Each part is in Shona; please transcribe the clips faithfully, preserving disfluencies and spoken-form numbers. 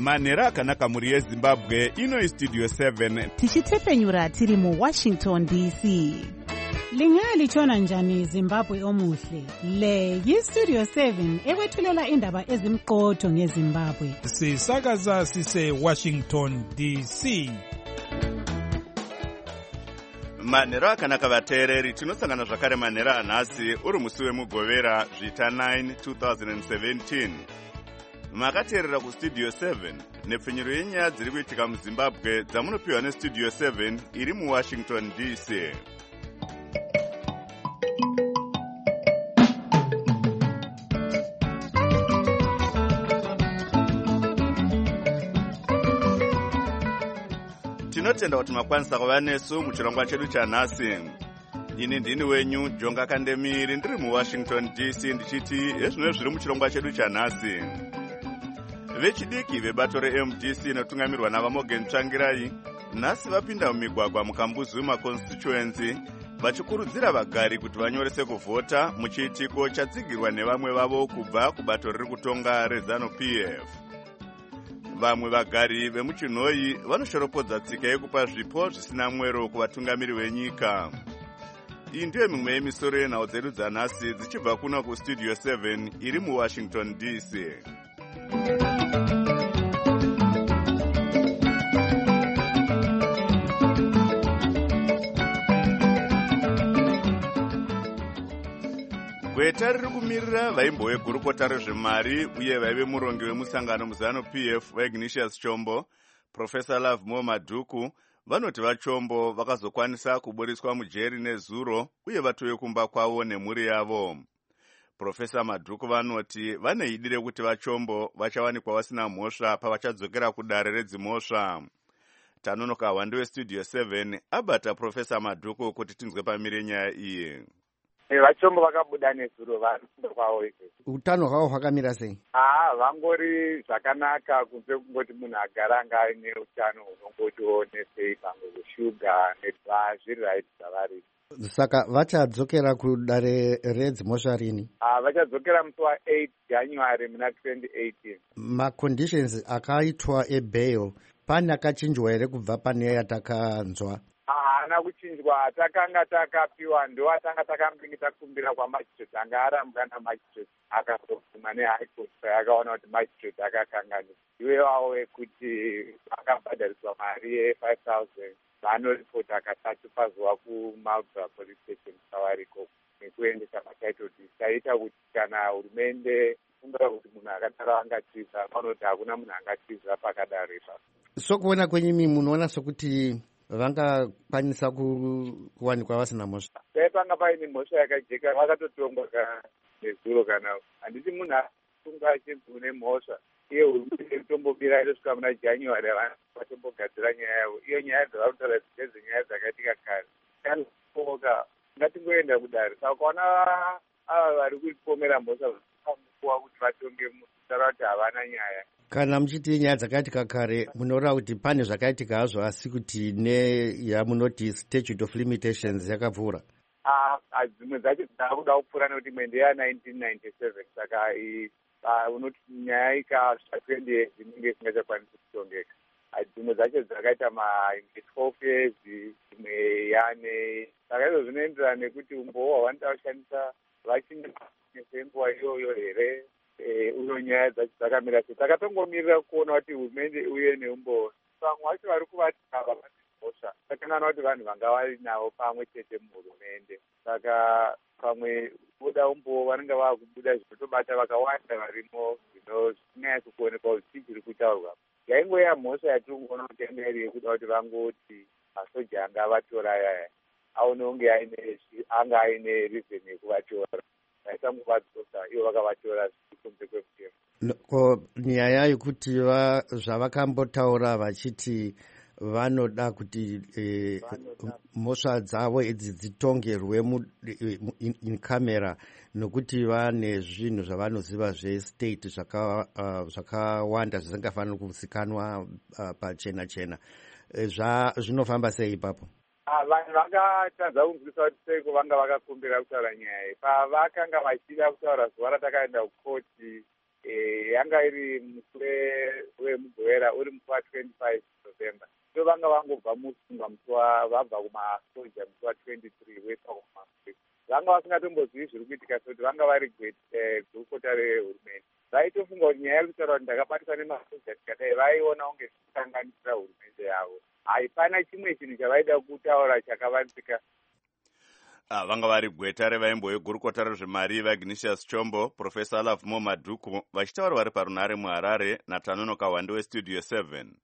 manhero akanaka mhuri yezimbabwe. Ino istudio seven tichitepfenyura tiri muwashington D C. Lingalitshona njani Zimbabwe omuhle? Le yistudio seven ekwethulela indaba ezimqotho ngeZimbabwe. Sisakaza sise Washington D C. manhero akanaka vateereri, tinosangana zvakare manhero anhasi uri musi wemugovera zvita nine two thousand seventeen. Makateerera kustudio seven nepfenyuro yenyaya dziri kuitika muzimbabwe dzamunopiwa nestudio seven iri muwashington D C. Tinotenda kuti makwanisa kuva nesu muchirongwa chedu chanhasi. Ini ndini wenyu Jonga Kandemiri, ndiri muwashington D C, ndichiti ezvino zviri muchirongwa chedu chanhasi. Vechidiki vebato re-M D C inotungamirwa navaMorgan Tsvangirai nhasi vapinda mumigwagwa muKambuzi maconstituency vachikurudzira vagari kuti vanyorese kuvhota muchiitiko chatsigirwa nevamwe vavo kubva kubato riri kutonga reZANU-P F. Vamwe vagari vemuchinhoi vanoshoropodza tsika yekupa zvipo zvisina mwero kuvatungamiri venyika. Iyi ndiyo mimwe yemisoro yenhau dzedu dzanhasi dzichibva kuno kustudio seven iri muwashington D C. Gweta riri kumirira vaimbo vegurukota rezvemari uye vaive murongi wemusangano muZANU-P F waIgnatius Chombo, Professor Love Mo Madhuku, vanoti vachombo vakazokwanisa kuburiswa mujeri nezuro uye vatowe kumba kwavo nemhuri yavo. Professor Madhuku vanoti vane idi rekuti vachombo vachawanikwa vasina mhosva pavachadzokera kudare redzimhosva. Tanonoka hwande westudio seven abata Professor Madhuku kuti tinzwe pamire nyaya iyi. Vachombo vakabuda nezuro vari kwavo iko. Utano hwavo hwakamira sei? Ah, vangori zvakanaka kunze kungoti munhu agara anga aine utano hunongotiwo nesei pamwe kushuga nezviri right zvavari. Saka vachadzokera kudare redzimhosva rini? Ah, vachadzokera musi wa-eight January muna twenty eighteen. Ma-conditions akaitwa ebail pane akachinjwa here kubva pane yatakanzwa? Haana kuchinjwa, takanga takapiwa ndo atanga takambingi takumbira kwamajistrate anga arambwa namajistrate akazobvuma neHigh Court yakaona kuti magistrate akakanganisa. Iwewawo wekuti akabhadhariswa mari ye-five thousand vanoripota akatatu pazuva kuMalbra Police Station Sawariko nekuendesa matitle deed. Taita kuti kana hurumende kumbira kuti munhu akadaro angatiza, vanoti hakuna munhu angatiza pakadaro ipapo. So kuona kwenyimi munoona sokuti vangakwanisa kuwanikwa vasina mhosva? Dai panga paine mhosva yakajeka vakatotongwa nezuro kana handiti munhu asunga achinzi une mhosva. Iye hurumende itombobira inosvika muna January vatombogadzira nyaya yavo. Iyo nyaya dzavarutaura dzenyaya dzakaitika kare. Kanoka ngatingoenda kudare. Saka ukaona ava vari kupomera mhosva vamukuwa kuti vatonge mutaura kuti havana nyaya. Kana muchiti nyaya dzakaitika kare munotaura kuti pane zvakaitika hazvo asi kuti neyamunoti statute of limitations yakapfuura? Ah, dzimwe dzacho dzaakuda kupfuura nekuti imwe ndeya-nineteen ninety-seven. Saka unoti nyaya ikasvika twenty years inenge isingachakwanisi kutongeka. Dzimwe dzacho dzakaita ma-twelve years, dzimwe yane. Saka izvo zvinoenderana nekuti umboo hwavanoda kushandisa vachine senguva iyoyo here. Uyo nyaya dzacho dzakamira sei. Takatongomirira kuona kuti hurumende uye neumboo. Vamwe vacho vari kuvati ava vane mhosva takangana kuti vanhu vanga vari navo pamwe chete muhurumende. Saka pamwe voda umboo vanenge vava kubuda zvinotobata vakawanda varimo zvinonyanya kuonekwa kuti chii chiri kutaurwa. Yaingoya mhosva yatiri kuona kuti yanga iri yekuda kuti vangoti masoja anga avatora yaya aone kunge anga aine reason yekuvatora. Vaisangovadzosa ivo vakavatora zvikunze kwemutemo. Nyaya yekuti zvavakambotaura vachiti vanoda kuti mhosva dzavo idzi dzitongerwe in camera nokuti vane zvinhu zvavanoziva zvestate zvakawanda zvisingafaniri kuzikanwa pachena chena. Zvinofamba sei ipapo? Vanhu vakatadza kunzwisa kuti seiko vanga vakakumbira kutaura nyaya iyi. Pavakanga vachida kutaura zuva ratakaenda kukoti, yanga iri musi wemugowera uri musi wa twenty-five November. So vanga vangobva musungwa musi vabva kumasoja musi wa twenty-three wepa kumasoja. Vanga vasingatombozivi zviri kuitika kuti vanga vari gurukota rehurumende. Vaitofunga kuti nyaya yekutaura kuti ndakabatwa nemasoja tikadai vaiona kunge zvichisanganisira hurumende yavo. Haipana chimwe chinhu chavaida kutaura chakavanzika. Ah, vanga vari gweta revaimbo vegurukota rezvemari vaIgnatius Chombo, Profesa Alavmo Madhuku vachitaura vari parunare muHarare naTanonoka Wande weStudio seven.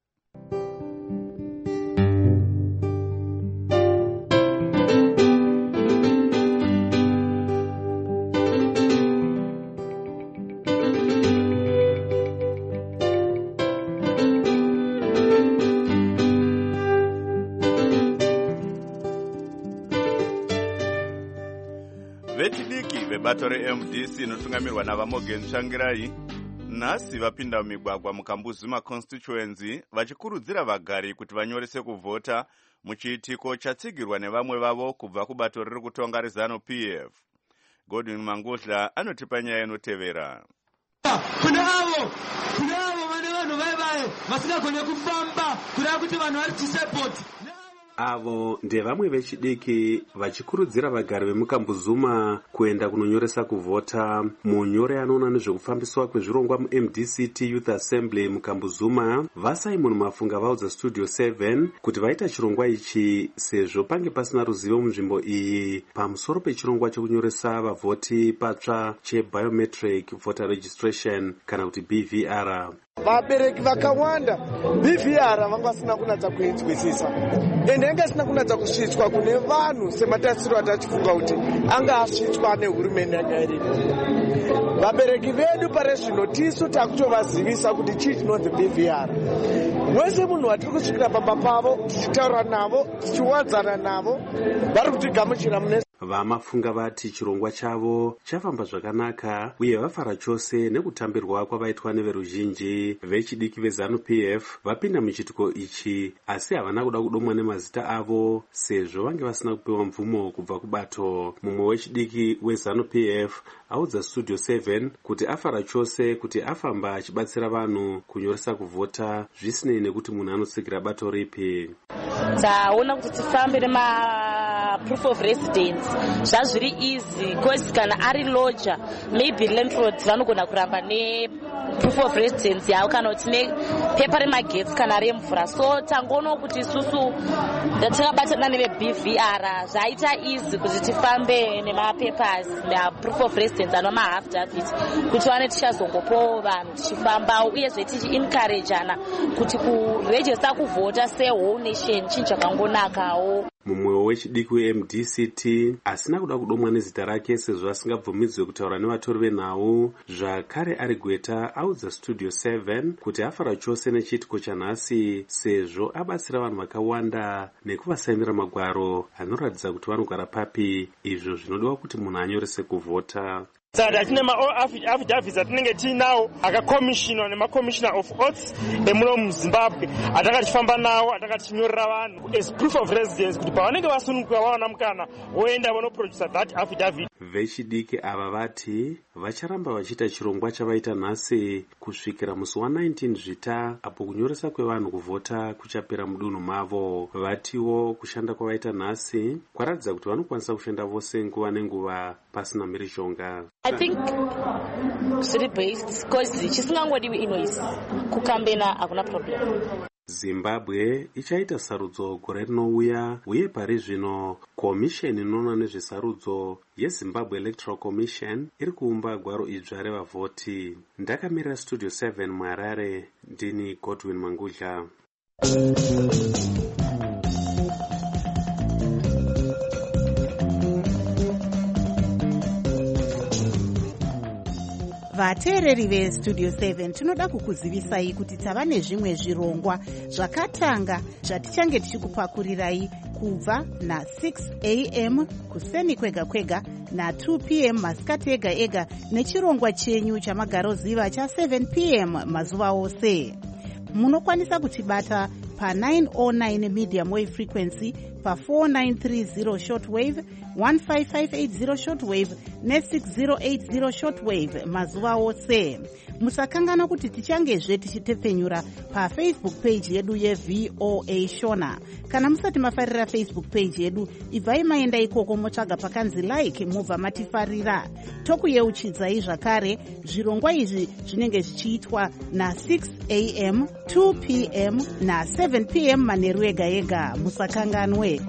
Vechidiki vebato reM D C inotungamirwa naVamogen Tsvangirai nhasi vapinda mumigwagwa muKambuzima constituency vachikurudzira vagari kuti vanyorese kuvhota muchiitiko chatsigirwa nevamwe vavo kubva kubato riri kutonga reZANU P F. Godwin Mangudla anotipa nyaya inotevera. Kuna avo kuna avo vane vanhu vaivaye vasingagone kufamba kuda kuti vanhu vari disabled. Avo ndevamwe vechidiki vachikurudzira vagari vemuKambuzuma kuenda kunonyoresa kuvhota. Munyori anoona nezvekufambiswa kwezvirongwa muM D C T Youth Assembly muKambuzuma vaSimon Mafunga vaudza Studio seven kuti vaita chirongwa ichi sezvo pange pasina ruzivo munzvimbo iyi pamusoro pechirongwa chekunyoresa vavhoti patsva chebiometric voter registration kana kuti B V R. Vabereki vakawanda B V R vanga vasina kunatsa kuinzwisisa ende anga asina kunatsa kusvitswa kune vanhu sematasiro atachifunga kuti anga asvitswa nehurumende yanga iripo. Vabereki vedu pare zvino tisu takutovazivisa kuti chii chinonzi B V R. Wese munhu watiri kusvikira pamba pavo tichitaura navo tichiwadzana navo vari kutigamuchira mune. Vamafunga vati chirongwa chavo chafamba zvakanaka uye vafara chose nekutambirwa kwavaitwa neveruzhinji. Vechidiki veZANU P F vapinda muchitiko ichi asi havana kuda kudomwa nemazita avo sezvo vange vasina kupiwa mvumo kubva kubato. Mumwe wechidiki weZANU P F audza Studio seven kuti afara chose kuti afamba achibatsira vanhu kunyoresa kuvhota zvisinei nekuti munhu anotsikira bato ripi. Taona kuti tifambe nema proof of residence zvazviri easy because kana ari lodger maybe landlords vanogona kuramba ne proof of residence yavo kana kuti ne pepa remagetsi kana remvura. So tangoona kuti isusu takabatana neve B V R zvaita easy kuti tifambe nemapapers proof of residence ano maafidavit kuti vane tichazongopawo vanhu tichifamba uyezve tichiencourageana kuti kuregister kuvhota sewhole nation chinhu chakangonakawo. Mumwe wechidiki weM D C T asina kuda kudomwa nezita rake sezvo asingabvumidzwe kutaura nevatori venhau zvakare ari gweta audza Studio seven kuti afara chose nechiitiko chanhasi sezvo abatsira vanhu vakawanda nekuvasainira magwaro anoratidza kuti vanogara papi izvo zvinodiwa kuti munhu anyorese kuvhota. Saka tine ma-affidavits atinenge tiinawo akakomishinwa nema-commissioner of oaths emuno muZimbabwe atakachifamba nawo atakatinyorera vanhu as proof of residence kuti pavanenge vasununguka vawana mukana voenda vanoproducer that affidavit. Vechidiki ava vati vacharamba vachiita chirongwa chavaita nhasi kusvikira musi wa nineteen Zvita apo kunyoresa kwevanhu kuvhota kuchapera mudunhu mavo. Vatiwo kushanda kwavaita nhasi kwaratidza kuti vanokwanisa kushanda vose nguva nenguva pasina mhirizhonga. I think city based because chisingangodiwi inoisi kukambena hakuna problem. Zimbabwe ichaita sarudzo gore rinouya uye pari zvino komisheni inoona nezvesarudzo yeZimbabwe Electoral Commission iri kuumba gwaro idzva revavhoti. Ndakamirira Studio seven muHarare ndini Godwin Mangudla. Vateereri veStudio seven tinoda kukuzivisai kuti tava nezvimwe zvirongwa zvakatanga zvatichange tichikupakurirai kubva na-six a m kuseni kwega kwega na-two p m masikati ega ega nechirongwa chenyu chamagaroziva cha-seven p m mazuva ose. Munokwanisa kutibata pa nine oh nine medium wave frequency pa four nine three zero shortwave, one five five eight zero shortwave ne-six zero eight zero shortwave mazuva ose. Musakangana kuti tichangezve tichitepfenyura pafacebook page yedu yeV O A Shona. Kana musati mafarira Facebook page yedu, ibvai maenda ikoko motsvaga pakanzi like mubva matifarira. Tokuyeuchidzai zvakare zvirongwa izvi zvinenge zvichiitwa na six a m, two p m na seven p m manheru ega ega. Musakanganwe.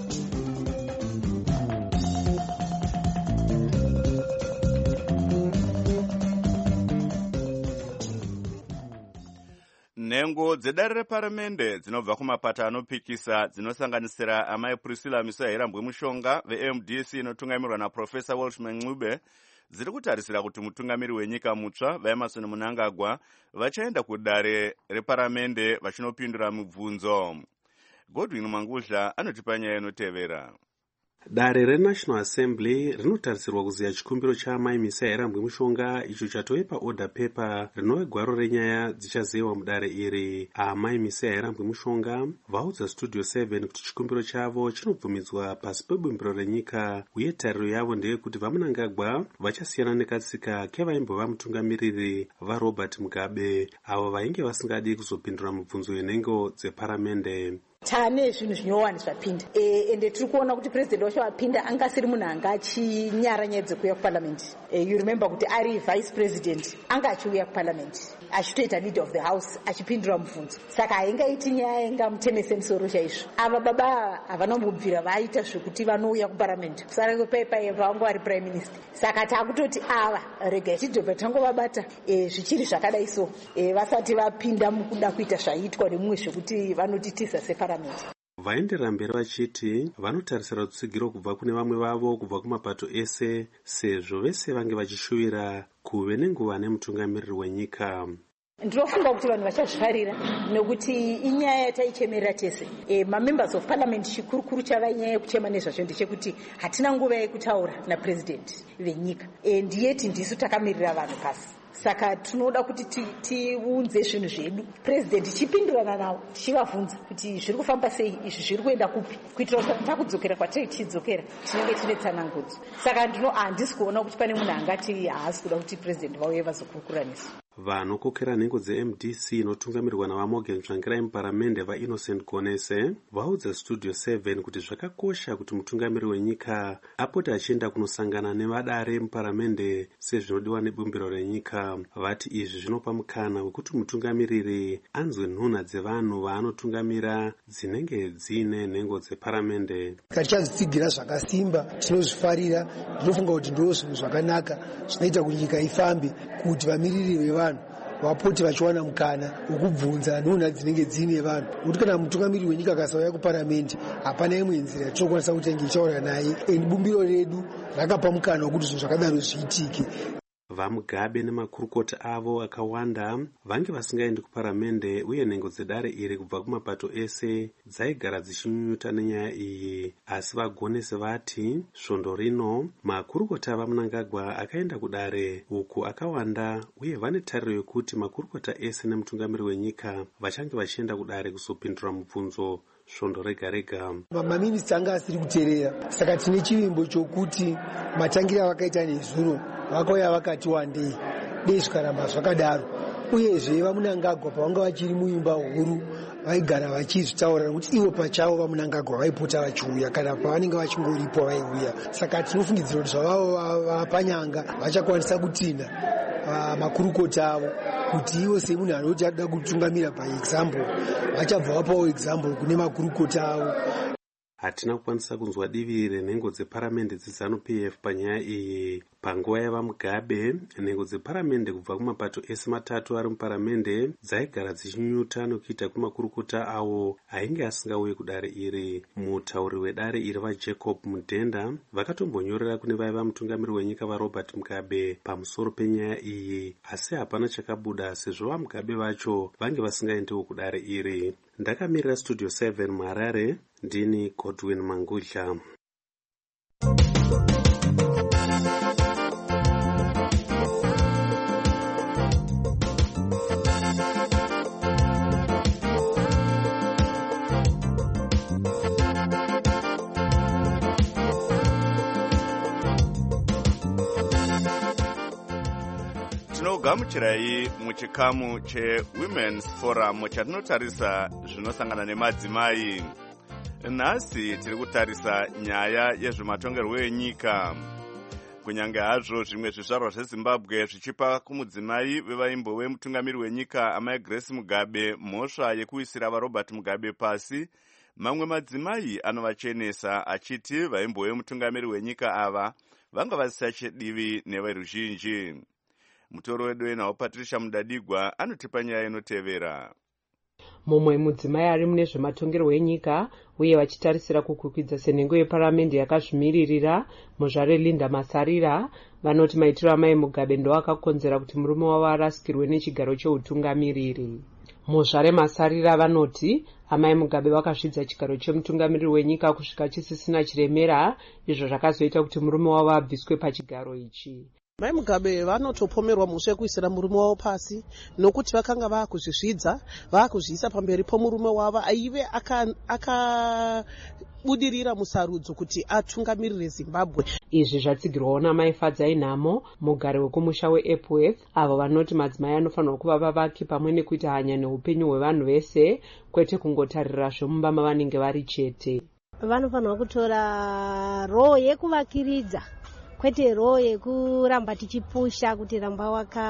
Nhengo dzedare reparamende dzinobva kumapato anopikisa dzinosanganisira amai Priscilla Misahirambwe Mushonga ve-M D C inotungamirirwa naProfesa Welshman Ncube dziri kutarisira kuti mutungamiri wenyika mutsva vaEmmerson Mnangagwa vachaenda kudare reparamende vachinopindura mibvunzo. Godwin Mangudla anotipa nyaya inotevera. Dare reNational Assembly rinotarisirwa kuziya chikumbiro chaamai Misahirambwe Mushonga icho chatove paorder paper rinove gwaro renyaya dzichaziviwa mudare iri. Amai Misahirambwe Mushonga vaudza Studio seven kuti chikumbiro chavo chinobvumidzwa pasi pebumbiro renyika uye tariro yavo ndeyekuti vaMnangagwa vachasiyana nekatsika kevaimbova mutungamiriri vaRobert Mugabe avo vainge vasingadi kuzopindura mibvunzo yenhengo dzeparamende. Tane zvinhu zvinyowani zvapinda ende tiri kuona kuti president wacho apinda anga asiri munhu anga achinyaranyedze kuuya kuparliament. You remember kuti ari vice president anga achiuya kuparliament achitoita leader of the house achipindura mubvunzo, saka haingaiti nyaya ingamutemese musoro chaizvo. Ava baba havana kubvira vaita zvekuti vanouya kuparliament kusara kwepaipa vanga vari prime minister, saka taakutoti ava regai tidhobva tangovabata zvichiri zvakadai so vasati vapinda mukuda kuita zvaiitwa nemumwe zvekuti vanotitisa separliament. Vaenderera mberi vachiti vanotarisira rutsigiro kubva kune vamwe vavo kubva kumapato ese sezvo vese vange vachishuvira kuve nenguva nemutungamiriri wenyika. Ndinofunga kuti vanhu vachazvifarira nekuti inyaya yataichemerera tese. E, mamembers of parliament chikurukuru chava nyaya yekuchema nezvacho ndechekuti hatina nguva yekutaura napresident venyika. E, ndiyeti ndisu takamirira vanhu pasi. Saka tinoda kuti tiunze zvinhu zvedu, president chipindurana navo tichivabvunza kuti zviri kufamba sei, izvi zviri kuenda kupi, kuitira kuti takudzokera kwatiri tichidzokera tinenge tine tsanangudzo. Saka ndino handisi kuona kuti pane munhu angati haasi kuda kuti president vauye vazokurukura nesu. Vanokokera nhengo dze-M D C inotungamirirwa naVaMorgan Tsvangirai muparamende vaInnocent Konese vaudza Studio seven kuti zvakakosha kuti mutungamiri wenyika apote achienda kunosangana nevadare muparamende sezvinodiwa nebumbiro renyika. Vati izvi zvinopa mukana wekuti mutungamiriri anzwe nhunha dzevanhu vaanotungamira dzinenge dziine nhengo dzeparamende. Tichadzitsigira zvakasimba, tinozvifarira, ndinofunga kuti ndizvo zvinhu zvakanaka zvinoita kuti nyika ifambe, kuti vamiriri vevanhu vapote vachiwana mukana wokubvunza nhunha dzinenge dziine vanhu. Kuti kana mutungamiriri wenyika akasauya kuparamende hapana imwe nzira yatinokwanisa kutenge ichaura naye, ende bumbiro redu rakapa mukana wekuti zvinhu zvakadaro zviitike. VaMugabe nemakurukota avo akawanda vange vasingaendi kuparamende uye nhengo dzedare iri kubva kumapato ese dzaigara dzichinyunyuta nenyaya iyi, asi vagonesi vati svondo rino makurukota vaMnangagwa akaenda kudare uku akawanda uye vane tariro yekuti makurukota ese nemutungamiri wenyika vachange vachienda kudare kuzopindura mubvunzo svondo rega rega. Maminista anga asiri kuteerera, saka tine chivimbo chokuti matangiro avakaita nezuro vakauya vakati wandei dei zvikaramba zvakadaro. Uyezve vaMnangagwa pavanga vachiri muimba huru vaigara vachizvitaura nokuti ivo pachavo vaMnangagwa vaipota vachiuya kana pavanenge vachingoripo vaiuya. Saka tinofungidzira kuti zvavavo vapanyanga vachakwanisa kutinha makurukota avo kuti ivo semunhu anoti anoda kutungamira paexample vachabva vapawo example kune makurukota avo. Hatina kukwanisa kunzwa divi renhengo dzeparamende dzeZANU-P F panyaya iyi. Panguva yavaMugabe, nhengo dzeparamende kubva kumapato ese matatu ari muparamende dzaigara dzichinyuta nokuita kumakurukota awo ainge asingauye kudare iri. Mutauri wedare iri vaJacob Mudhenda vakatombonyorera kune vaiva mutungamiri wenyika vaRobert Mugabe pamusoro penyaya iyi, asi hapana chakabuda sezvo vaMugabe vacho vange vasingaendiwo kudare iri. Ndakamirira Studio seven muHarare, ndini Godwin Mangudla. tinogamuchirai muchikamu chewomen's forum chatinotarisa zvinosangana nemadzimai. Nhasi tiri kutarisa nyaya yezvematongerwo enyika. Kunyange hazvo zvimwe zvizvarwa zveZimbabwe zvichipa kumudzimai vevaimbo wemutungamiri wenyika amai Grace Mugabe mhosva yekuisira vaRobert Mugabe pasi, mamwe madzimai anovachenesa achiti vaimbo wemutungamiri wenyika ava vanga vasachedivi neveruzhinji. Mutoro wedu enawo Patricia Mudadigwa anotipa nyaya inotevera. Mumwe mudzimai ari mune zvematongerwo enyika uye vachitarisira kukwikwidzwa senhengo yeparamende yakazvimiririra muzvare Linda Masarira vanoti maitiro amai Mugabe ndo akakonzera kuti murume wavo arasikirwe nechigaro cheutungamiriri. Muzvare Masarira vanoti amai Mugabe vakasvidza chigaro chemutungamiriri wenyika kusvika chisisina chiremera, izvo zvakazoita kuti murume wavo abviswe pachigaro ichi. Mai Mugabe vanotopomerwa mhosva yekuisira murume wavo pasi nokuti vakanga vakuzvizvidza vakuzviisa pamberi pomurume wavo aive akabudirira aka musarudzo kuti atungamirire Zimbabwe. Izvi zvatsigirwawo namai Fadzai Nhamo, mugari wekumusha weEpworth, avo vanoti madzimai anofanirwa kuva vavaki pamwe nekuita hanya neupenyu hwevanhu vese, kwete kungotarira zvomumba mavanenge vari chete. Vanofanirwa kutora roho yekuvakiridza, kwete roho yekuramba tichipusha kuti ramba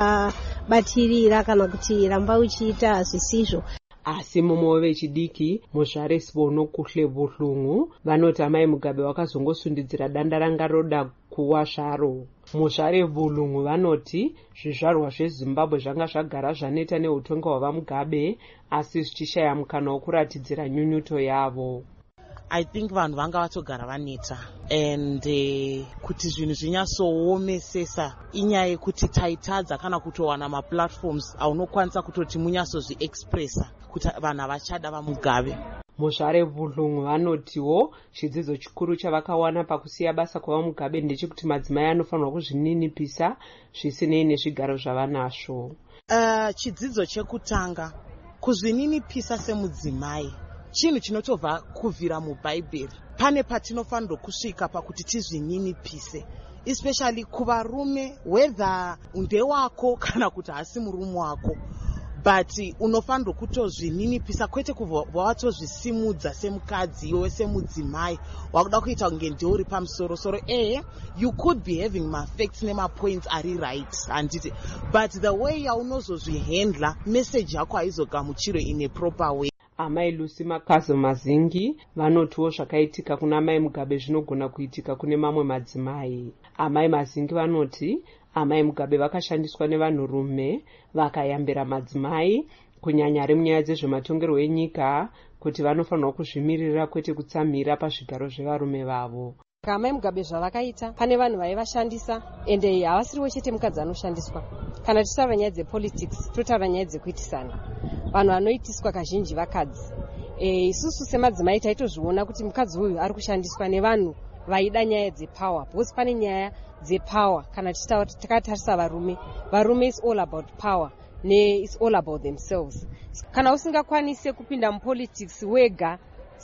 wakabatirira kana kuti ramba uchiita zvisizvo. Asi mumwe vechidiki muzvare Sibono Kuhle Buhlungu vanoti amai Mugabe wakazongosundidzira danda ranga roda kuwa zvaro. Muzvare Buhlungu vanoti zvizvarwa zveZimbabwe zvanga zvagara zvaneta neutonga hwavaMugabe asi zvichishaya mukana wokuratidzira nyunyuto yavo. I think vanhu vanga vatogara vaneta and uh, kuti zvinhu zvinyatsoomesesa inyaya yekuti taitadza kana kutowana maplatforms aunokwanisa kutoti munyatsozviexpressa kuti vanhu vachada vaMugabe. Muzvare Buhlungu vanotiwo chidzidzo chikuru chavakawana pakusiya basa kwavaMugabe ndechekuti madzimai anofanirwa kuzvininipisa zvisinei nezvigaro zvavanazvo. Uh, chidzidzo chekutanga kuzvininipisa semudzimai chinhu chinotobva kubvira mubhaibheri. Pane patinofanirwa kusvika pakuti tizvininipise, especially kuvarume, whether ndewako kana kuti hasi murume wako, but unofanirwa kutozvininipisa kwete kubva watozvisimudza semukadzi iwe semudzimai wakuda kuita kunge ndeuri pamusoro soro. Eh, you could be having ma facts nema points ari right handiti, but the way yaunozozvihandla message yako haizogamuchirwe in a proper way. Amai Lucy Makazo Mazingi vanotiwo zvakaitika kuna amai Mugabe zvinogona kuitika kune mamwe madzimai. Amai Mazingi vanoti amai Mugabe vakashandiswa nevanhurume vakayambira madzimai, kunyanya ari munyaya dzezvematongerwo enyika, kuti vanofanirwa kuzvimirira kwete kutsamhira pazvigaro zvevarume vavo. Amai Mugabe zvavakaita pane vanhu vaivashandisa ende havasiriwo chete mukadzi anoshandiswa. Kana tichitaura nyaya dzepolitics totaura nyaya dzekuitisana, vanhu vanoitiswa kazhinji vakadzi. E, isusu semadzimai taitozviona kuti mukadzi uyu ari kushandiswa nevanhu vaida nyaya dzepower, because pane nyaya dzepower kana takatarisa varume. Varume is all about power ne is all about themselves. Kana usingakwanise kupinda mupolitics wega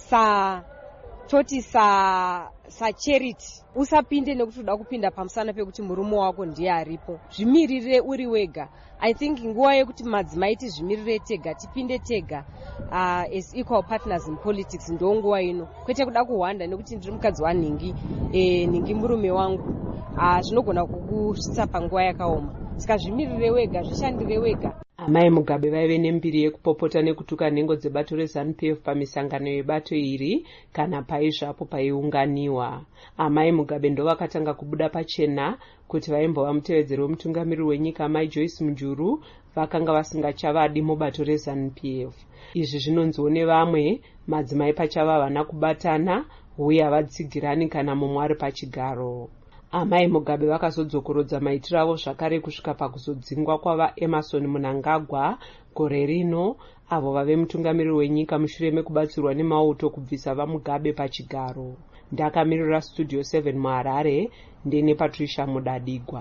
sa toti sa sa charity, usapinde nekuti uda kupinda pamusana pekuti murume wako ndiye aripo. Zvimirire uri wega. I think nguva yekuti madzimai tizvimirire tega, tipinde tega uh, as equal partners in politics ndo nguva ino, kwete kuda kuhwanda nekuti ndiri mukadzi wanhingi, eh, nhingi murume wangu. Uh, zvinogona kukusvitsa panguva yakaoma. Saka zvimirire wega, zvishandire wega. Amai Mugabe vaive nembiri yekupopota nekutuka nhengo dzebato reZANU-P F pamisangano yebato iri kana paizvapo paiunganiwa. Amai Mugabe ndo vakatanga kubuda pachena kuti vaimbova mutevedzeri wemutungamiriri wenyika amai Joyce Mujuru vakanga vasingachavadi mubato reZANU-P F. Izvi zvinonziwo nevamwe madzimai pachava havana kubatana uye havatsigirani kana mumwe ari pachigaro. Amai Mugabe vakazodzokorodza maitiro avo zvakare kusvika pakuzodzingwa kwava Emerson Mnangagwa gore rino, avo vave mutungamiriri wenyika mushure mekubatsirwa nemauto kubvisa vaMugabe pachigaro. Ndakamirira Studio seven muHarare, ndine Patricia Mudadigwa.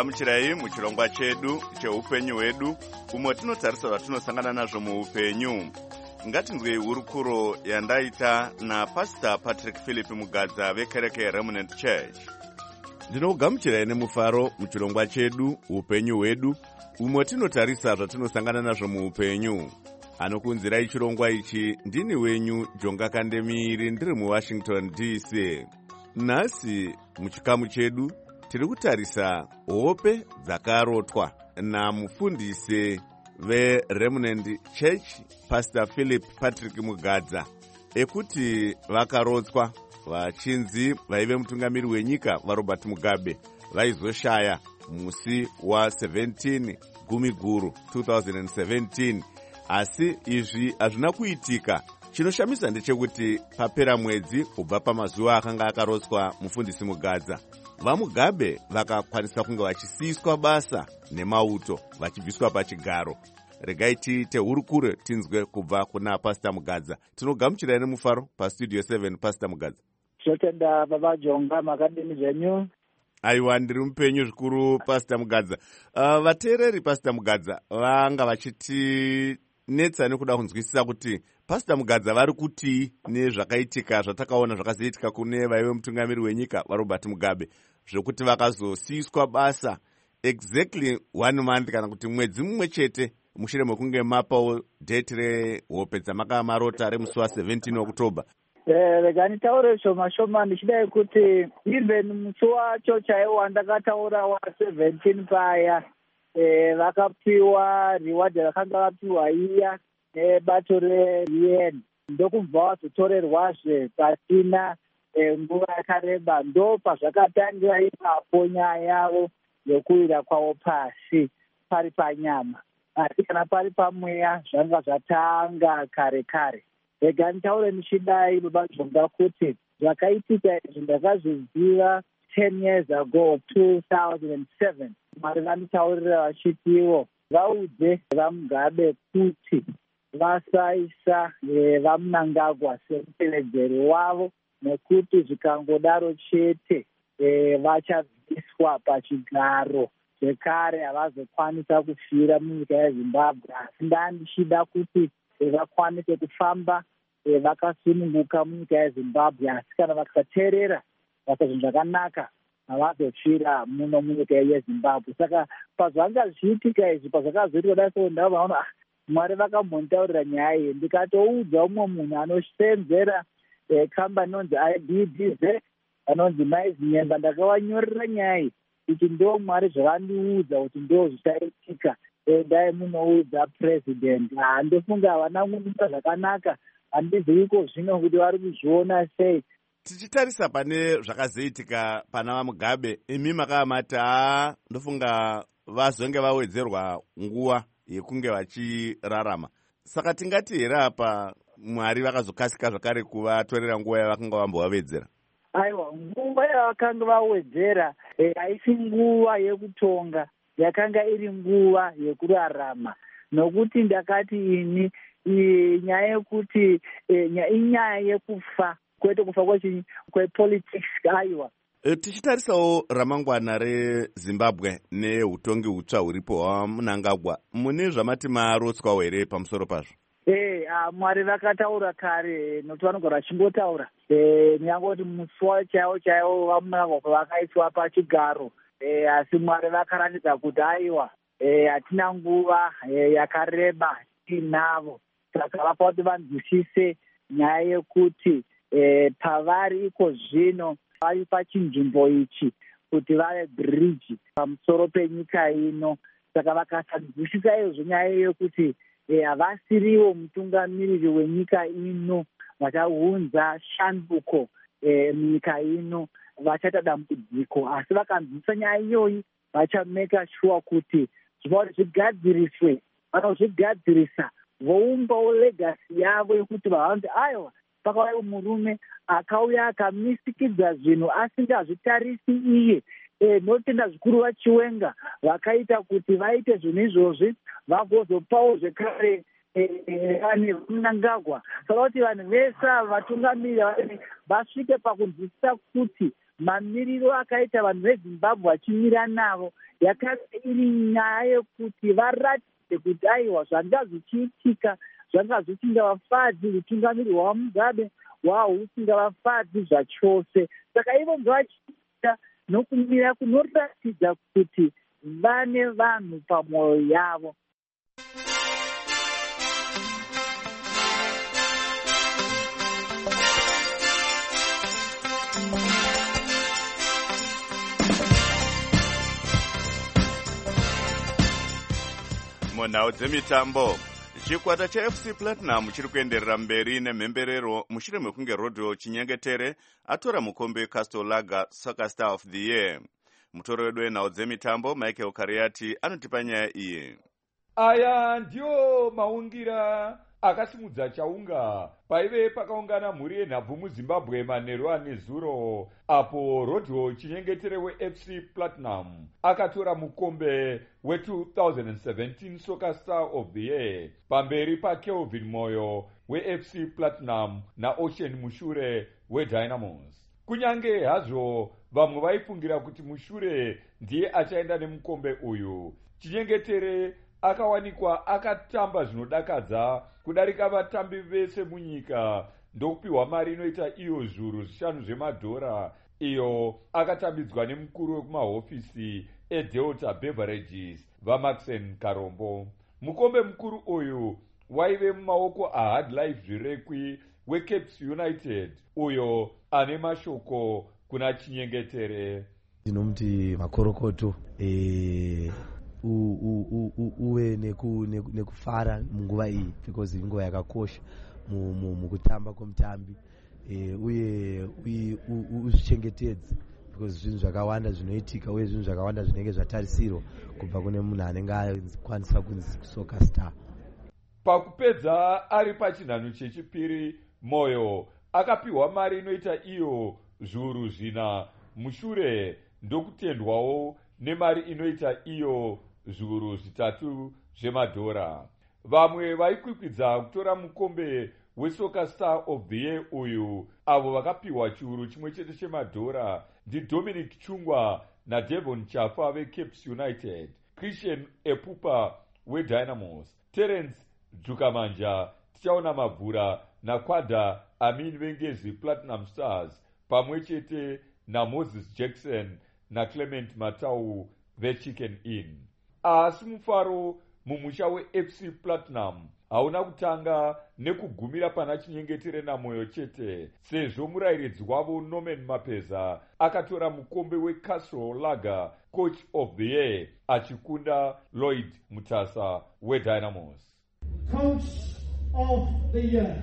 tinokugamuchirai muchirongwa chedu cheupenyu hwedu, umwe tinotarisa zvatinosangana nazvo muupenyu. Ngatinzwei hurukuro yandaita naPastor Patrick Philip Mugadza vekereke Remnant Church. Ndinokugamuchirai nemufaro muchirongwa chedu upenyu hwedu, umwe tinotarisa zvatinosangana nazvo muupenyu. Anokunzirai chirongwa ichi ndini wenyu Jonga Kandemiri, ndiri muWashington D C. Nhasi muchikamu chedu tiri kutarisa hope dzakarotwa namufundisi veRemnant Church Pastor Philip Patrick Mugadza, ekuti vakarotswa vachinzi vaive mutungamiri wenyika vaRobert Mugabe vaizoshaya musi wa17 gumi guru two thousand seventeen, asi izvi hazvina kuitika. Chinoshamisa ndechekuti papera mwedzi kubva pamazuva akanga akarotswa mufundisi Mugadza, vaMugabe vakakwanisa kunge vachisiyiswa basa nemauto vachibviswa pachigaro. Regai tiite hurukuro tinzwe kubva kuna Pastor Mugadza. Tinogamuchirai nemufaro pastudio seven. Pastor Mugadza. Zvotenda baba Jonga, makadini zvenyu? Aiwa, ndiri mupenyu zvikuru Pastor Mugadza. Uh, vateereri Pastor Mugadza vanga vachiti netsa nekuda kunzwisisa kuti Pastor Mugadza vari kuti nezvakaitika zvatakaona zvakazoitika kune vaive mutungamiri wenyika vaRobert Mugabe, zvokuti vakazosiyiswa basa exactly one month kana kuti mwedzi mumwe chete mushure mekunge mapawo date rehope dzamakamarota remusi wa17 October. Regani taure shoma shoma ndichidai kuti even musi wacho chaiwo ndakataura wa17 paya vakapiwa reward rakanga vapiwa iya nebato reU N, ndokubva vazotorerwazve pasina nguva yakareba. Ndo pazvakatangira ipapo nyaya yavo yokuwira kwavo pasi pari panyama, asi kana pari pamweya zvanga zvatanga kare kare. Rega nditaure ndichidai baba Jonga kuti zvakaitika izvi ndakazviziva ten years ago, two thousand seven. Mwari vanditaurira vachitiwo vaudze vaMugabe kuti vasaisa vaMnangagwa semutevedzeri wavo, nekuti zvikangodaro chete vachabviswa pachigaro zvekare, havazokwanisa kufira munyika yeZimbabwe. Asi ndandichida kuti vakwanise kufamba vakasununguka munyika yeZimbabwe, asi kana vakateerera vasa zvinhu zvakanaka havazofira muno munyika yeZimbabwe. Saka pazvanga zviitika izvi, pazvakazoitwa dai so ndavaona Mwari vakambonditaurira nyaya iyi. Ndikatoudza umwe munhu anosenzera kambani inonzi I B D Z anonzi Maizi Nyemba, ndakavanyorera nyaya iyi kuti ndo Mwari zvavandiudza kuti ndo zvichaitika, dai munoudza president. Ndofunga havana kuita zvakanaka, handiziviko zvino kuti vari kuzviona sei. Tichitarisa pane zvakazoitika pana vaMugabe, imi makamati ha ndofunga vazonge vawedzerwa nguva yekunge vachirarama. Saka tingati here apa Mwari vakazokasika zvakare kuvatorera nguva yavakanga vambovavedzera? Aiwa, nguva yavakanga vawedzera haisi nguva yekutonga, yakanga iri nguva yekurarama. Nokuti ndakati ini nyaya yekuti inyaya yekufa, kwete kufa kwechinyi kwepolitics. Aiwa, tichitarisawo ramangwana reZimbabwe neutongi hutsva huripo hwaMnangagwa, mune zvamati marotswawo here pamusoro pazvo? Eh, Mwari vakataura kare, nokuti vanogara vachingotaura. Eh, nyangoti musi chaiwo chaiwo vaMnangagwa pavakaiswa pachigaro, eh, asi Mwari vakaratidza kuti aiwa, eh, hatina nguva eh, yakareba tinavo. Saka vapa kuti vanzwisise nyaya yekuti eh, pavari iko zvino vari pachinzvimbo ichi kuti vave bridge pamusoro penyika ino. Saka vakasanzwisisa izvo nyaya yekuti havasiriwo mutungamiriri wenyika ino, vachaunza shanduko munyika ino, vachaita dambudziko. Asi vakanzwisisa nyaya iyoyi vachameka sure kuti zvinoa zvigadziriswe, vanozvigadzirisa voumbawo legasi yavo yekuti vavanzi aiwa pakauya murume akauya akamisikidza zvinhu asingazvitarisi iye. E, notenda zvikuru vachiwenga vakaita kuti vaite zvinhu izvozvi vagozopawo zvekare vanhu vaMnangagwa. Saka kuti vanhu vese vatungamiri vasvike pakunzwisisa kuti mamiriro akaita vanhu vezimbabwe vachimira navo yakanga iri nyaya yekuti varatidze kuti aiwa zvanga zvichiitika zvanga zvisingavafadzi utungamiri hwamugabe hwahusingavafadzi zvachose. Saka ivo ngavachiita nokumira kunoratidza kuti vane vanhu pamwoyo yavo. munhau dzemitambo, chikwata chaF C Platinum chiri kuenderera mberi nemhemberero mushure mekunge Rodrigo Chinyengetere atora mukombe weCastle Lager Soccer Star of the Year. Mutoro wedu wenhau dzemitambo Michael Kariati anotipa nyaya iyi. Aya ndiyo maungira akasimudza chaunga paive pakaungana mhuri yenhabvu muZimbabwe manheru ane zuro, apo Rodrigo Chinyengetere weF C Platinum akatora mukombe we two thousand seventeen Soccer Star of the Year pamberi paKelvin Moyo weF C Platinum naOcean Mushure weDynamos. Kunyange hazvo vamwe vaifungira kuti Mushure ndiye achaenda nemukombe uyu, Chinyengetere akawanikwa akatamba zvinodakadza kudarika vatambi vese munyika ndokupiwa mari inoita iyo zviuru zvishanu zvemadhora, iyo akatambidzwa nemukuru wekumahofisi eDelta Beverages vaMaxen Karombo. Mukombe mukuru uyu waive mumaoko aHard Life Zvirekwi weCapes United, uyo ane mashoko kuna Chinyengetere. Ndinomuti makorokoto e uwe nekufara munguva iyi because inguva yakakosha mukutamba kwomutambi, uye uzvichengetedze because zvinhu zvakawanda zvinoitika uye zvinhu zvakawanda zvinenge zvatarisirwa kubva kune munhu anenge akwanisa kunzi Soccer Star. Pakupedza ari pachinhano chechipiri, Moyo akapiwa mari inoita iyo zviuru zvina, Mushure ndokutendwawo nemari inoita iyo zviuru zvitatu zvemadhora. Vamwe vaikwikwidza kutora mukombe weSoccer Star of the Year uyu avo vakapiwa chiuru chimwe chete chemadhora ndi Dominic Chungwa naDevon Chafa veCapes United, Christian Epupa weDynamos, Terence Dzukamanja, Tichaona Mabvura naKwada Amin Vengezi Platinum Stars pamwe chete naMoses Jackson naClement Matau veChicken Inn. Asi mufaro mumusha weF C Platinum hauna kutanga nekugumira pana Chinyengetere naMoyo chete, sezvo murayiridzi wavo Norman Mapeza akatora mukombe weCastle Lager Coach of the Year achikunda Lloyd Mutasa weDynamos. Coach of the Year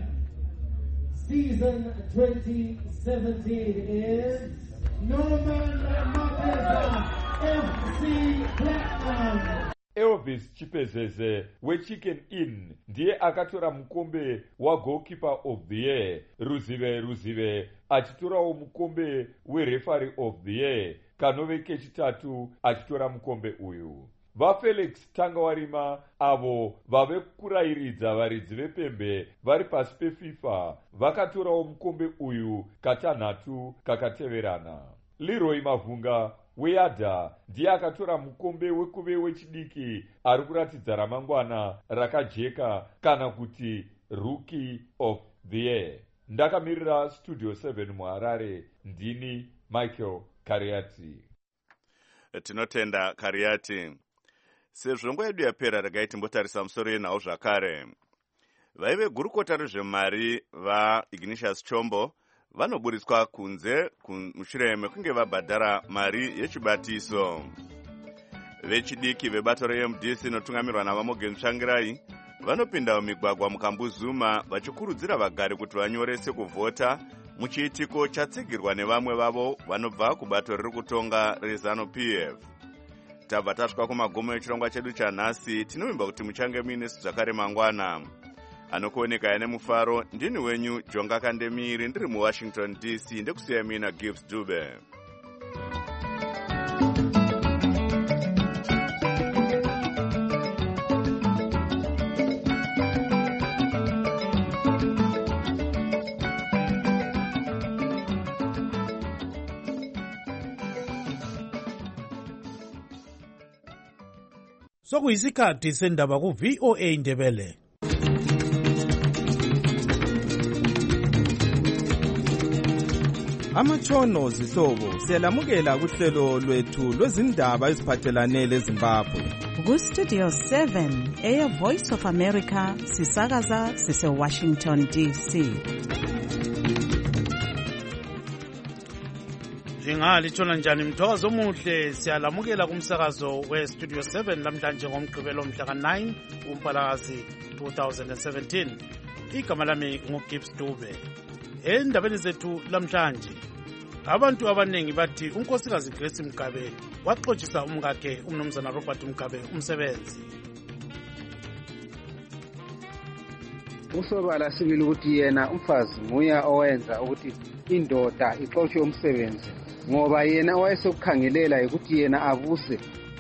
Season twenty seventeen is Norman Mapeza, F C Platinum. Elvis Chipezeze weChicken Inn ndiye akatora mukombe waGoalkeeper of the Year, Ruzive Ruzive achitorawo mukombe weReferee of the Year, Kanove kechitatu achitora mukombe uyu. VaFelix Tangawarima avo vave kurayiridza varidzi vepembe vari pasi peFIFA vakatorawo mukombe uyu katanhatu kakateverana. Leroy Mavhunga weYada ndiye akatora mukombe wekuve wechidiki ari kuratidza ramangwana rakajeka kana kuti Rookie of the Year. Ndakamirira Studio seven muHarare, ndini Michael Kariati. Tinotenda Kariati. Sezvo nguva yedu yapera regai timbotarisa musoro yenhau zvakare. Vaive gurukota rezvemari vaIgnatius Chombo vanoburitswa kunze mushure mekunge vabhadhara mari yechibatiso. Vechidiki vebato reM D C inotungamirwa naVamogen Tsvangirai vanopinda mumigwagwa muKambuzuma vachikurudzira vagari kuti vanyorese kuvhota muchiitiko chatsigirwa nevamwe vavo vanobva kubato riri kutonga reZANU-P F. Tabva tasvika kumagumo echirongwa chedu chanhasi. Tinovimba kuti muchange muinesu zvakare mangwana. Anokuoneka ane mufaro ndini wenyu Jonga Kandemiri ndiri muWashington D C ndekusiya mina Gibbs Dube. Sokuyisikhathi sendaba ku V O A Ndebele. Amatshono zihlobo siyalamukela kuhlelo lwethu lwezindaba eziphathelane leZimbabwe. Ku Studio seven eya Voice of America sisakaza sise Washington D C. Lingali tshona njani mthokozo omuhle siyalamukela kumsakazo we Studio seven namhlanje ngomgqibelo mhla ka nine uMpalakazi two thousand seventeen. Igama lami nguGibbs Dube. Endabeni zethu lamhlanje abantu abanengi bathi unkosikazi Grace Mgabe waxoxisa umkakhe umnumzana Robert Mgabe umsebenzi. Usobala sibili ukuthi yena umfazi nguya owenza ukuthi indoda ixoshwe umsebenzi ngoba yena wayesokukhangelela ukuthi yena abuse.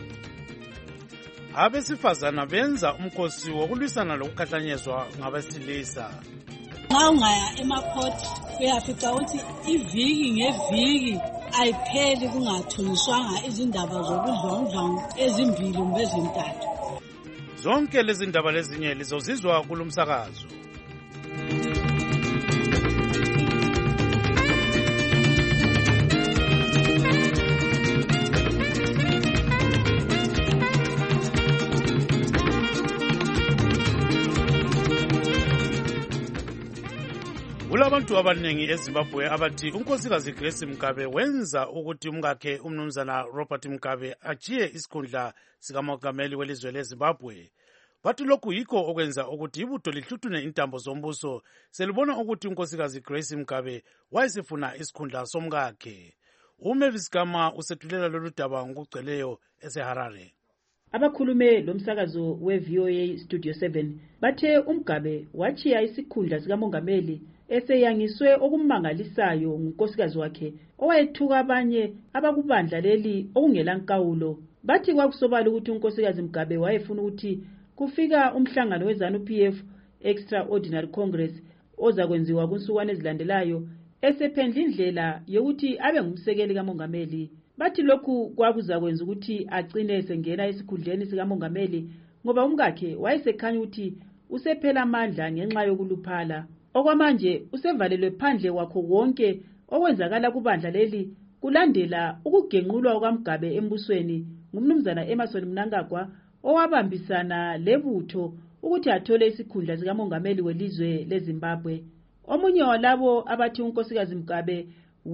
Abesifazana benza umkhosi wokulwisana lokukhahlanyezwa ngabesilisa. Nxa ungaya emakhoti uyafica ukuthi iviki ngeviki ayipheli kungathunyiswanga izindaba zobudlongudlongo ezimbili kumbe ezintathu. Zonke lezi ndaba lezinye lizozizwa kulomsakazo. Kulabantu abanengi eZimbabwe abathi unkosikazi Grace Mgabe wenza ukuthi umkakhe umnumzana Robert Mgabe ajiye isikhundla sikamongameli welizwe leZimbabwe. Bathi lokhu yikho okwenza ukuthi ibutho lihluthune intambo zombuso selibona ukuthi unkosikazi Grace Mgabe wayesifuna isikhundla somkakhe. uMavis Gama usethulela lolu daba ngokugcweleyo eseHarare. Abakhulume lomsakazo we-V O A Studio seven bathe uMgabe wachiya isikhundla sikamongameli eseyangiswe okumangalisayo ngunkosikazi wakhe owayethuka abanye abakubandla leli okungelankawulo. Bathi kwakusobala ukuthi unkosikazi Mgabe wayefuna ukuthi kufika umhlangano weZANU P F Extraordinary Congress ozakwenziwa kunsukwani ezilandelayo esephendla indlela yokuthi abe ngumsekeli kamongameli. Bathi lokhu kwakuzakwenza ukuthi agcine esengena esikhundleni sikamongameli ngoba umkakhe wayesekhanya ukuthi usephela amandla ngenxa yokuluphala. Okwamanje usevalelwe phandle wakho wonke okwenzakala kubandla leli kulandela ukugenqulwa kwaMgabe embusweni ngumnumzana Emmerson Mnangagwa owabambisana lebutho ukuthi athole isikhundla sikamongameli welizwe leZimbabwe. Omunye walabo abathi unkosikazi Mgabe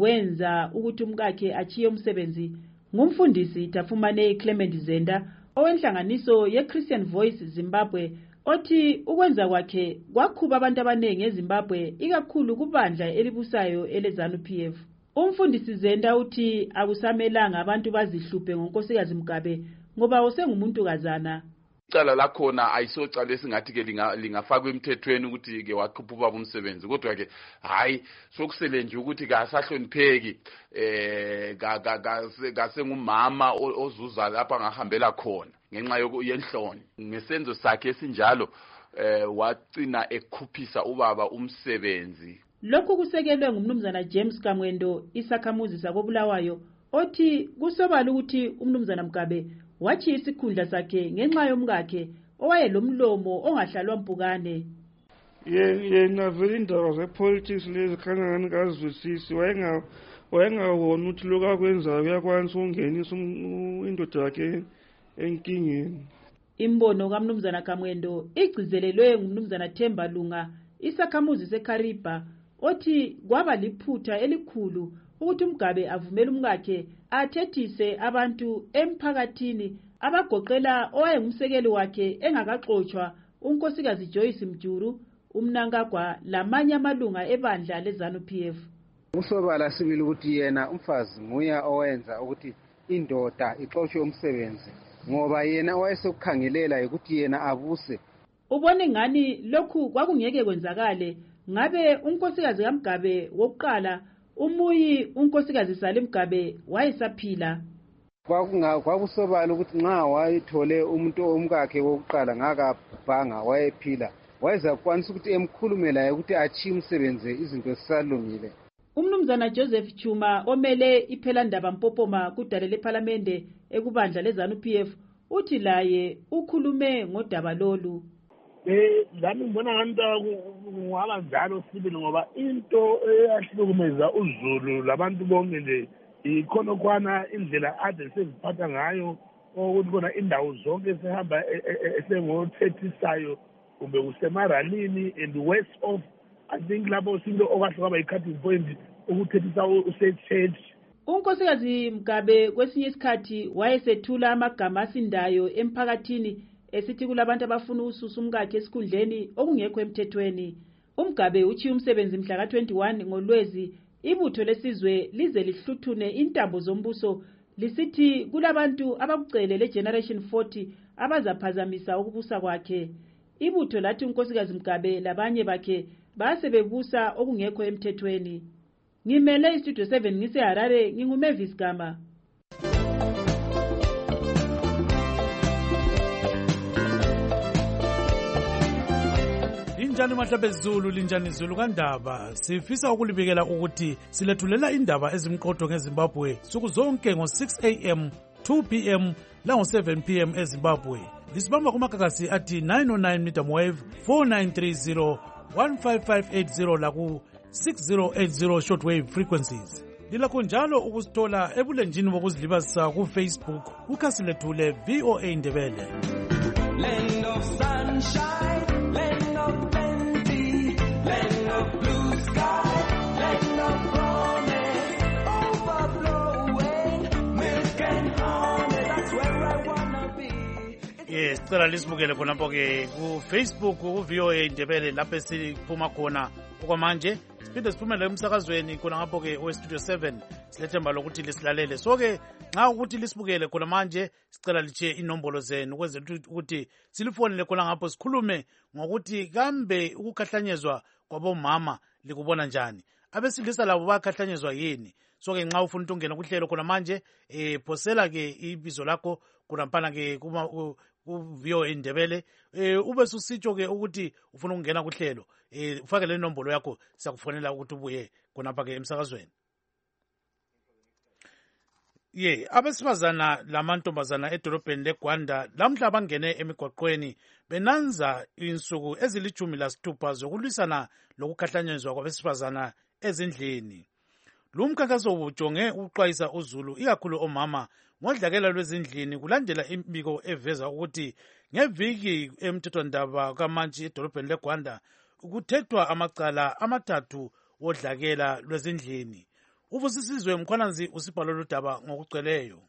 wenza ukuthi umkakhe achiye umsebenzi ngumfundisi Tafumane Clement Zenda owenhlanganiso ye-Christian Voice Zimbabwe othi ukwenza kwakhe kwakhuba abantu abanengi eZimbabwe ikakhulu kubandla elibusayo eleZANU P F. Umfundisi Zenda uthi akusamelanga abantu bazihluphe ngonkosikazi Mgabe ngoba usengumuntu kazana. Icala lakhona ayisocala esingathi ke lingafakwa emthethweni ukuthi ke waqhupha ubaba umsebenzi kodwa ke hayi sokusele nje ukuthi kasahlonipheki eh kasengumama ozuza lapha ngahambela khona ngenxa yenhloni ngesenzo sakhe esinjalo eh wacina ekhuphisa ubaba umsebenzi. Lokhu kusekelwe ngumnumzana James Kamwendo isakhamuzi sakobulawayo othi kusobala ukuthi umnumzana Mgabe wachi isikhundla sakhe ngenxa yomkakhe owayelomlomo ongahlalwa mpukane. Yena vele indaba zepolitics lezi khana ngazwisisi wayenga wayengawona ukuthi lokho akwenzayo uyakwanisa ukungenisa indoda yakhe enkingeni. Imbono kaMnumzana Kamwendo igcizelelwe ngumnumzana Themba Lunga isakhamuzi seKariba othi kwaba liphutha elikhulu ukuthi uMgabe avumele umkakhe athethise abantu emphakathini abagoqela owayengumsekeli wakhe engakaxoxwa unkosikazi Joyce Mjuru uMnangagwa lamanye amalunga ebandla leZANU P F. Usobala sibili ukuthi yena umfazi nguya owenza ukuthi indoda ixoshwe umsebenzi ngoba yena wayesokukhangelela ukuthi yena abuse. Ubone ngani lokhu kwakungeke kwenzakale ngabe unkosikazi kaMgabe wokuqala umuyi unkosikazi Salim Mgabe wayesaphila. Kwakusobala ukuthi nxa wayithole umuntu omkakhe wokuqala ngakabhanga wayephila wayeza kwanisa ukuthi emkhulumela ukuthi achiye umsebenzi izinto zisalungile. Umnumzana Joseph Chuma omele iphela ndaba Mpopoma kudale leParliamente ekubandla leZANU P F uthi laye ukhulume ngodaba lolu. Eh lami ngibona nganta kungaba njalo sibili ngoba into eyahlukumeza uZulu labantu bonke nje ikhonokwana indlela ade seziphatha ngayo ukuthi kona indawo zonke sehamba esengothethisayo kumbe kusemaralini and west of I think lapho sinto okahle kwaba i-cutting point ukuthethisa use-church. Unkosikazi Mgabe kwesinye isikhathi wayesethula amagama asindayo emphakathini esithi kulabantu abafuna ususa umkakhe esikhundleni okungekho emthethweni. UMgabe uchiye umsebenzi mhla ka twenty-one ngoLwezi ibutho lesizwe lize lihluthune intambo zombuso lisithi kulabantu abakucele legeneration forty abazaphazamisa ukubusa kwakhe. Ibutho lathi unkosikazi Mgabe labanye bakhe base bebusa okungekho emthethweni. Ngimele istudio seven ngise Harare nginguMavis Gama. Linjani mahlabe Zulu, linjani Zulu kandaba. Sifisa ukulibikela ukuthi silethulela indaba ezimqotho ngeZimbabwe suku zonke ngo six a m, two p m lango seven p m eZimbabwe. Lisibamba kumakakasi ati nine oh nine medium wave, four nine three zero, one five five eight zero laku six zero eight zero shortwave frequencies. Lilakho njalo ukusithola ebulenjini bokuzilibazisa ku Facebook kukhasi lethu le V O A Ndebele. Land of sunshine, land of plenty, land of blue sky, land of promise, overflowing milk and honey, that's where I wanna be. Yes, cela lisibukele khonapho ke ku Facebook ku V O A Ndebele lapho siphuma khona okwamanje. Siphinde siphumele emsakazweni khona ngapho ke we Studio seven silethemba lokuthi lisilalele. So ke nxa ukuthi lisibukele khona manje sicela lichiye inombolo zenu ukwenzela ukuthi silifonele khona ngapho sikhulume ngokuthi kambe ukukhahlanyezwa kwabomama likubona njani. Abesilisa labo bakhahlanyezwa yini? So ke nxa ufuna ukungena kuhlelo khona manje eh phosela ke ibizo lakho kunampana ke kuma ku V O A Ndebele eh ube susitsho ke ukuthi ufuna ukungena kuhlelo eh ufake le nombolo yakho siyakufonela ukuthi ubuye konapha ke emsakazweni. Ye abesifazana lamantombazana edolobheni leGwanda lamhla bangene emigwaqweni benanza insuku ezilichumi lasithupha zokulwisana lokukhahlanyezwa kwabesifazana ezindlini. Lumkhankaso ubujonge ukuxwayisa uZulu ikakhulu omama ngodlakela lwezindlini kulandela imbiko eveza ukuthi ngeviki emthethwandaba kamantshi edolobheni leGwanda kuthethwa amacala amathathu wodlakela lwezindlini. Uvusisizwe Mkhwananzi usibhalo lodaba ngokugcweleyo.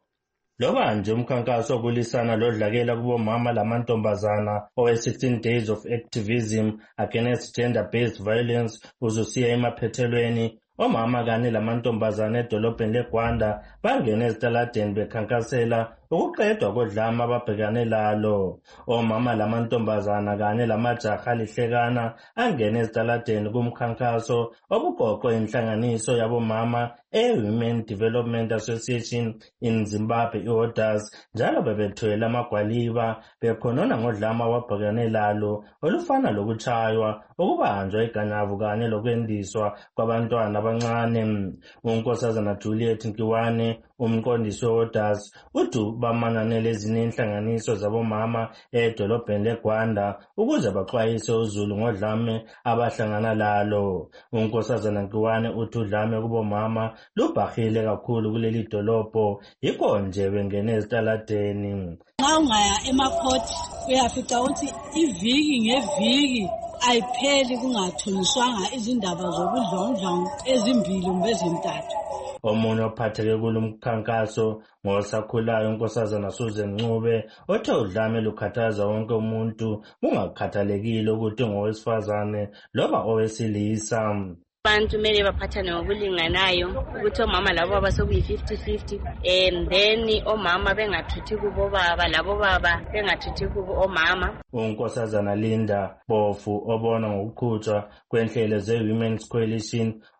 Loba nje umkhankaso wokulisana lodlakela kubomama lamantombazana owe sixteen days of activism against gender-based violence uzusiya emaphethelweni, omama kanye lamantombazana edolobheni leGwanda bangene ezitaladeni bekhankasela ukuqedwa kodlame ababhekane lalo. Omama lamantombazana kanye lamajaha alihlekana angene ezitaladeni kumkhankaso obugoqwe inhlanganiso yabomama e-Women Development Association in Zimbabwe i-O D A S, njalo bebethwele amagwaliba bekhonona ngodlame ababhekane lalo olufana lokutshaywa, ukubanjwa iganyavu kanye lokwendiswa kwabantwana abancane. Unkosazana Juliet Nkiwane, umqondisi we-O D A S, uthi bamananele ezinye inhlanganiso zabomama edolobheni leGwanda ukuze baxwayise uZulu ngodlame abahlangana lalo. Unkosazana Nkiwane uthi udlame kubomama lubhahile kakhulu kuleli dolobho, yikho nje bengene ezitaladeni. Nxa ungaya emakhoti uyafica ukuthi iviki ngeviki ayipheli kungathunyiswanga izindaba zobudlongudlongo ezimbili kumbe ezintathu. Omunye ophatheke kulo mkhankaso ngosakhulayo unkosazana Susan Ncube othe udlame lukhathaza wonke umuntu kungakhathalekile ukuthi ngowesifazane loba owesilisa. Abantu kumele baphathane ngokulinganayo ukuthi omama labo baba sokuyi fifty fifty, and then omama bengathuthi kubo baba labo baba bengathuthi kubo omama. Unkosazana Linda Bofu obona ngokuqhutshwa kwenhlelo ze-Women's Coalition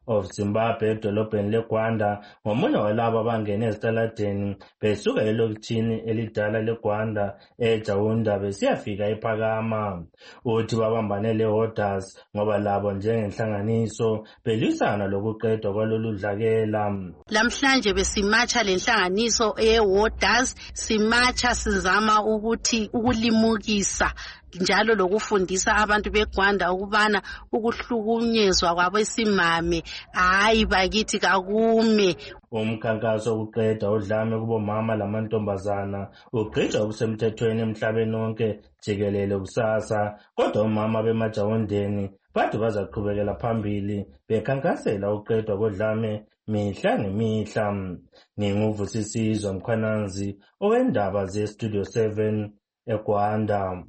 of Zimbabwe edolobheni leGwanda ngomunye walabo abangene ezitaladeni besuka elokitshini elidala leGwanda eJaunda besiyafika ePhakama. Uthi babambane le-Holders ngoba labo njengenhlanganiso belwisana lokuqedwa kwalolu dlakela. Lamhlanje besimatsha lenhlanganiso ye-Holders, simatsha sizama ukuthi ukulimukisa njalo lokufundisa abantu beGwanda ukubana ukuhlukunyezwa kwabesimame hayi bakithi kakume. Umkhankaso wokuqeda udlame kubomama lamantombazana ugqitshwa okusemthethweni emhlabeni wonke jikelele kusasa, kodwa omama bemajawondeni bathi bazaqhubekela phambili bekhankasela ukuqedwa kodlame mihla ngemihla. Nginguvusisizwe Mkhwananzi owendaba ze-Studio seven eGwanda.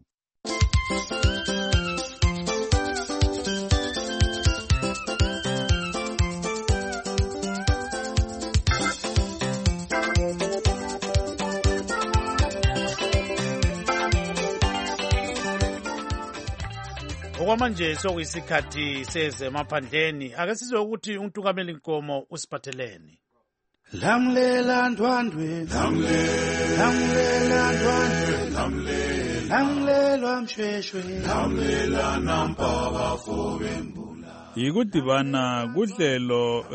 Okwamanje sokuyisikhathi sezemaphandleni, ake sizwe ukuthi uNtungameli Nkomo usiphatheleni. Lamlela ndwandwe, lamlela ndwandwe, lamlelwa mshweshwe, lamlela nampa bafobe mbula. Yikudibana kuhlelo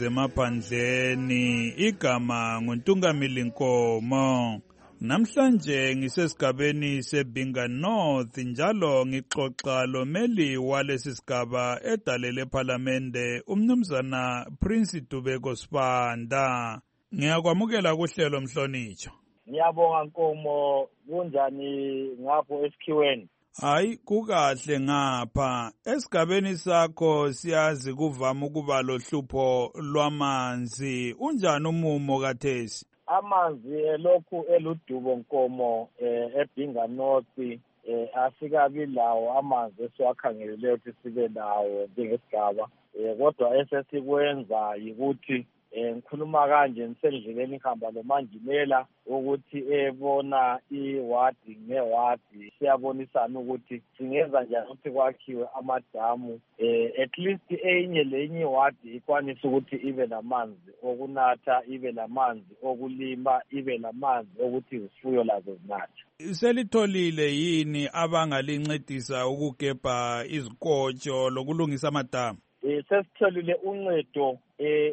lwezemaphandleni, igama nguNtungameli Nkomo. Namhlanje ngisesigabeni seBinga North njalo ngixoxa lomeli walesi sigaba edalele ePhalamende umnumzana Prince Dubeko Sibanda. Ngiyakwamukela kuhlelo Mhlonitsho. Ngiyabonga Nkomo, kunjani ngapho esikhiweni? Hayi kukahle ngapha. Esigabeni sakho siyazi kuvama ukuba lohlupho lwamanzi. Unjani umumo kathesi? Amanzi lokhu eludubo Nkomo eBinga North asikabi lawo amanzi esiwakhangeleleyo ukuthi sibe lawo njengesigaba, kodwa esesikwenza yikuthi ngikhuluma kanje nisendleleni ihamba lomanjinela ukuthi ebona iwadi ngewadi siyabonisana ukuthi singenza njani ukuthi kwakhiwe amadamu at least enye lenye iwadi ikwanise ukuthi ibe namanzi okunatha, ibe namanzi okulima, ibe namanzi ukuthi izifuyo lazo zinathe. Selitholile yini abangalincedisa ukugebha izikotsho lokulungisa amadamu? Eh sesitholile uncedo eh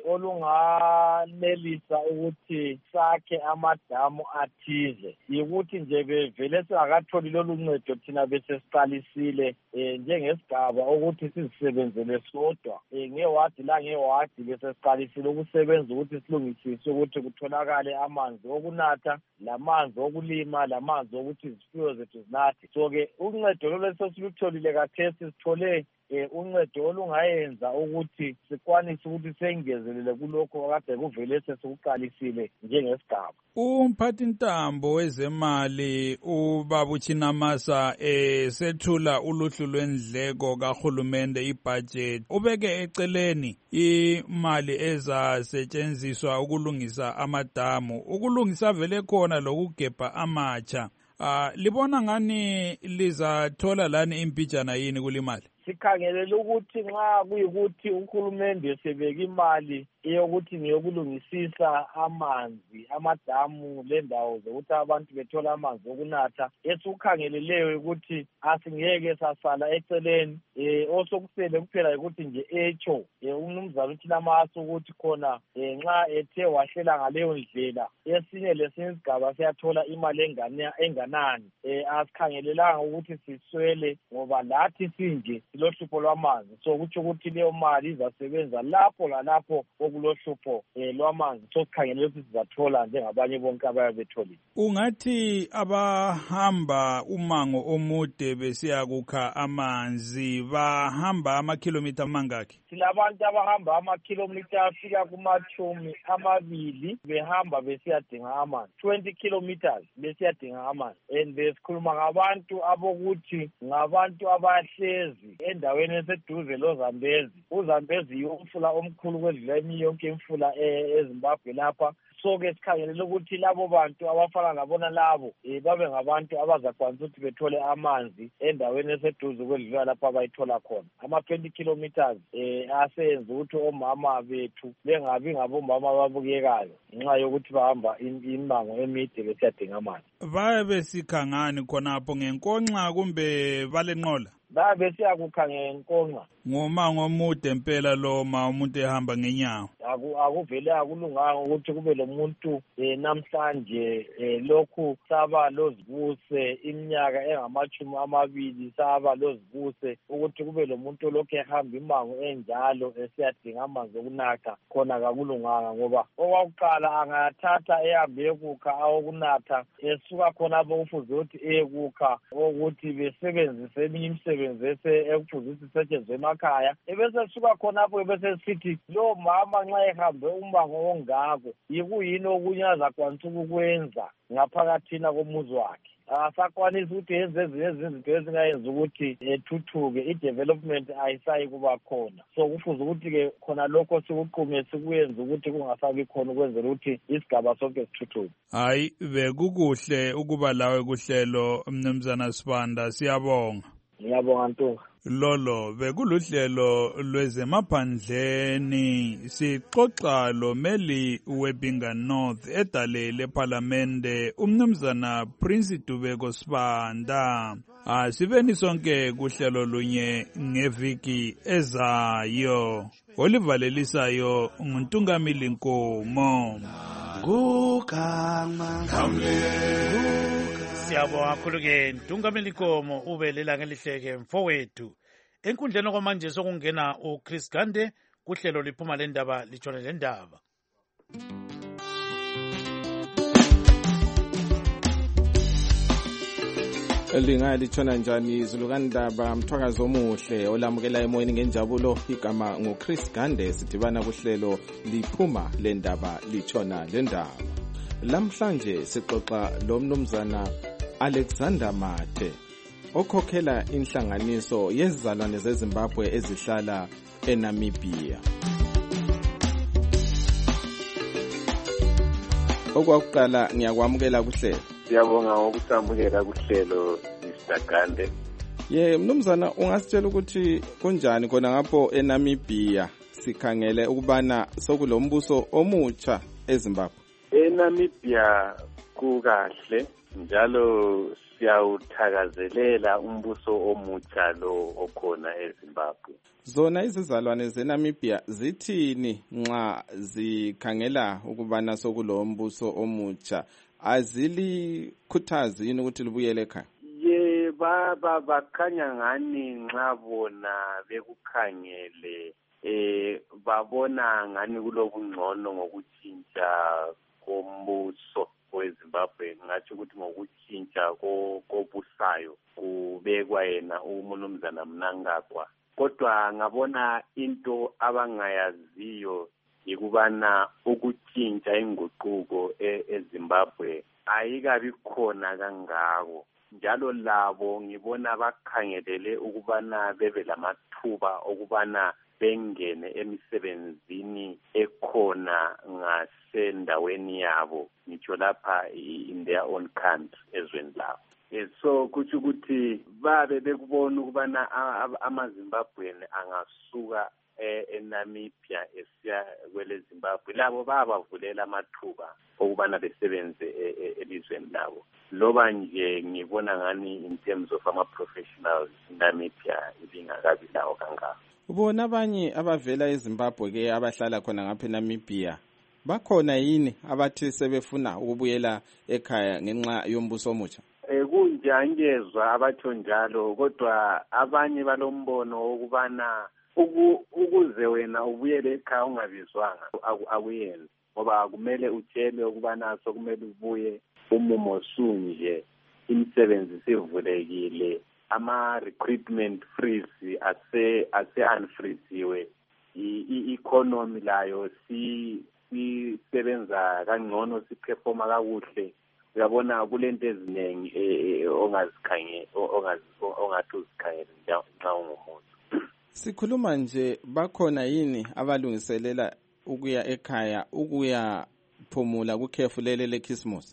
olunganelisa ukuthi sakhe amadamu athize. Yikuthi nje bevele singakatholi loluncedo thina bese siqalisile eh njengesigaba ukuthi sizisebenzele sodwa eh ngewadi la ngewadi bese siqalisile ukusebenza ukuthi silungisise ukuthi kutholakale amanzi okunatha, lamanzi okulima, lamanzi ukuthi izifuyo zethu zinathe. So ke uncedo lolweso silutholile kathesi sithole eh uncedo olungayenza ukuthi sikwanise ukuthi sengezelele kulokho akade kuvele sesikuqalisile njengesigaba. Umphathi ntambo wezemali ubaba uChinamasa esethula uluhlu lwendleko kahulumende ibudget, ubeke eceleni imali ezasetshenziswa ukulungisa amadamu, ukulungisa vele khona lokugebha amatsha. Ah libona ngani lizathola lani impijana yini kulimali? Sikhangelele ukuthi nxa kuyikuthi uhulumende sebeka imali eyokuthi ngiyokulungisisa amanzi amadamu lendawo zokuthi abantu bethola amanzi okunatha, esukhangeleleyo ukuthi asingeke sasala eceleni eh osokusele kuphela ukuthi nje echo umnumzana uChinamasa ukuthi khona nxa ethe wahlela ngaleyo ndlela esinye lesinye isigaba siyathola imali engane enganani eh asikhangelelanga ukuthi siswele ngoba lathi sinje lohlupho lwamanzi. So kuthi ukuthi leyo mali izasebenza lapho lalapho okulohlupho lwamanzi, so sikhangelele ukuthi sizathola njengabanye bonke abayabetholile. Ungathi abahamba umango omude besiya kukha amanzi bahamba amakhilomitha amangaki? Silabantu abahamba amakhilomitha afika kumachumi amabili behamba besiyadinga amanzi, twenty kilometers besiyadinga amanzi. And besikhuluma ngabantu abokuthi ngabantu abahlezi endaweni eseduze loZambezi. uZambezi yomfula omkhulu kwedlula eminye yonke imfula eZimbabwe lapha. So so-ke sikhangelele ukuthi labo bantu abafana labona labo um babe ngabantu abazakwanisa ukuthi bethole amanzi endaweni eseduze kwedlula lapho abayithola khona. Ama-twenty kilometers um aseyenza ukuthi omama bethu bengabi ngabomama ababukekayo ngenxa yokuthi bahamba imango emide besiyadinga amanzi. Baye besikhangani khonapho ngenkonxa kumbe balenqola? Babe siyakukha ngenkonxa. Ngomango omude impela lo ma umuntu ehamba ngenyawo. Akuvele akulunganga ukuthi kube lo muntu eh, namhlanje eh, lokhu saba lozibuse iminyaka engamachumi amabili saba lozibuse ukuthi kube lo muntu lokhu ehamba imango enjalo esiyadinga amanzi okunatha khona kakulunganga ngoba owakuqala angathatha ehambe ekukha awokunatha esuka khona apho kufuze ukuthi ekukha ukuthi besebenzise eminye imisebenzi ekufuze ukuthi isetshenzwe emakhaya ebese suka khona apho ebese sithi lo mama nxa ehambe umango ongako yikuyini okunye azakwanisa ukukwenza ngaphakathina komuzi wakhe. Asakwanisa ukuthi yenze ezinye izinto ezingayenza ukuthi ethuthuke i-development ayisayi kuba khona. So kufuze ukuthi-ke khona lokho sikuqume sikuyenza ukuthi kungasabi khona ukwenzela ukuthi isigaba sonke sithuthuke. Hayi bekukuhle ukuba lawe kuhlelo Mnumzana Sibanda, siyabonga. Ngiyabonga Ntunga. Lolo bekuluhlelo lwezemaphandleni sixoxa lo Meli Webinga North edale leParlamente umnumzana Prince Dubeko Sibanda. Asibeni sonke kuhlelo lunye ngeviki ezayo. Olivalelisayo nguNtungamili Nkomo. Gugama Siyabonga kakhulu-ke Ntungamili Nkomo ubelela ngelihleke mfowethu. Enkundleni kwamanje sokungena uChris Gande kuhlelo liphuma lendaba litshona lendaba. Linga litshona njani izulukandaba mthwakazi omuhle olamukela emoyeni ngenjabulo igama nguChris Gande sidibana kuhlelo liphuma lendaba litshona lendaba. Lamhlanje sixoxa lo mnumzana Alexander Mathe okhokhela inhlanganiso yezizalwane zeZimbabwe ezihlala eNamibia. Okwakuqala ngiyakwamukela kuhlelo. Siyabonga ngokusamukela kuhlelo Mister Gande. Ye mnumzana ungasitshela ukuthi kunjani khona ngapho eNamibia sikhangele ukubana sokulombuso omutsha eZimbabwe. eNamibia kukahle njalo siyawuthakazelela umbuso omutsha lo okhona eZimbabwe. Zona izizalwane zeNamibia zithini nxa zikhangela ukubana sokulombuso omutsha azilikhuthazi yini ukuthi libuyele ekhaya? Ye baba bakhanya ngani nxa bona bekukhangele eh babona ngani kulobungcono ngokutshintsha kombuso weZimbabwe ngathi ukuthi ngokutshintsha kobusayo kubekwa yena uMnumzana Mnangagwa. Kodwa ngabona into abangayaziyo yikubana ukutshintsha inguquko eZimbabwe ayikabi khona kangako njalo labo ngibona bakhangelele ukubana bebe lamathuba okubana bengene emisebenzini ekhona ngasendaweni yabo ngitsho lapha in their own country ezweni labo. So kuthi ukuthi babe bekubona ukubana amaZimbabweni angasuka eNamibia esiya kwele Zimbabwe labo babavulela amathuba okubana besebenze elizweni labo. Loba nje ngibona ngani in terms of ama professionals Namibia ibingakabi lawo kangako. Ubona abanye abavela eZimbabwe ke abahlala khona ngapha eNamibia bakhona yini abathi sebefuna ukubuyela ekhaya ngenxa yombuso omutsha? Eh kunjangezwa abatho njalo kodwa abanye balombono okubana ukuze wena ubuyele ekhaya ungabizwanga akuyenzi ngoba kumele utshele ukubana sokumele ubuye umumo sunje imisebenzi sivulekile ama recruitment freeze ase ase unfreeziwe i-economy layo si sisebenza kangcono siperforma kakuhle uyabona kulento eziningi ongazikhangela ongathi uzikhangela nxa ungumuntu. Sikhuluma nje bakhona yini abalungiselela ukuya ekhaya ukuya phumula kukhefu lele leChristmas?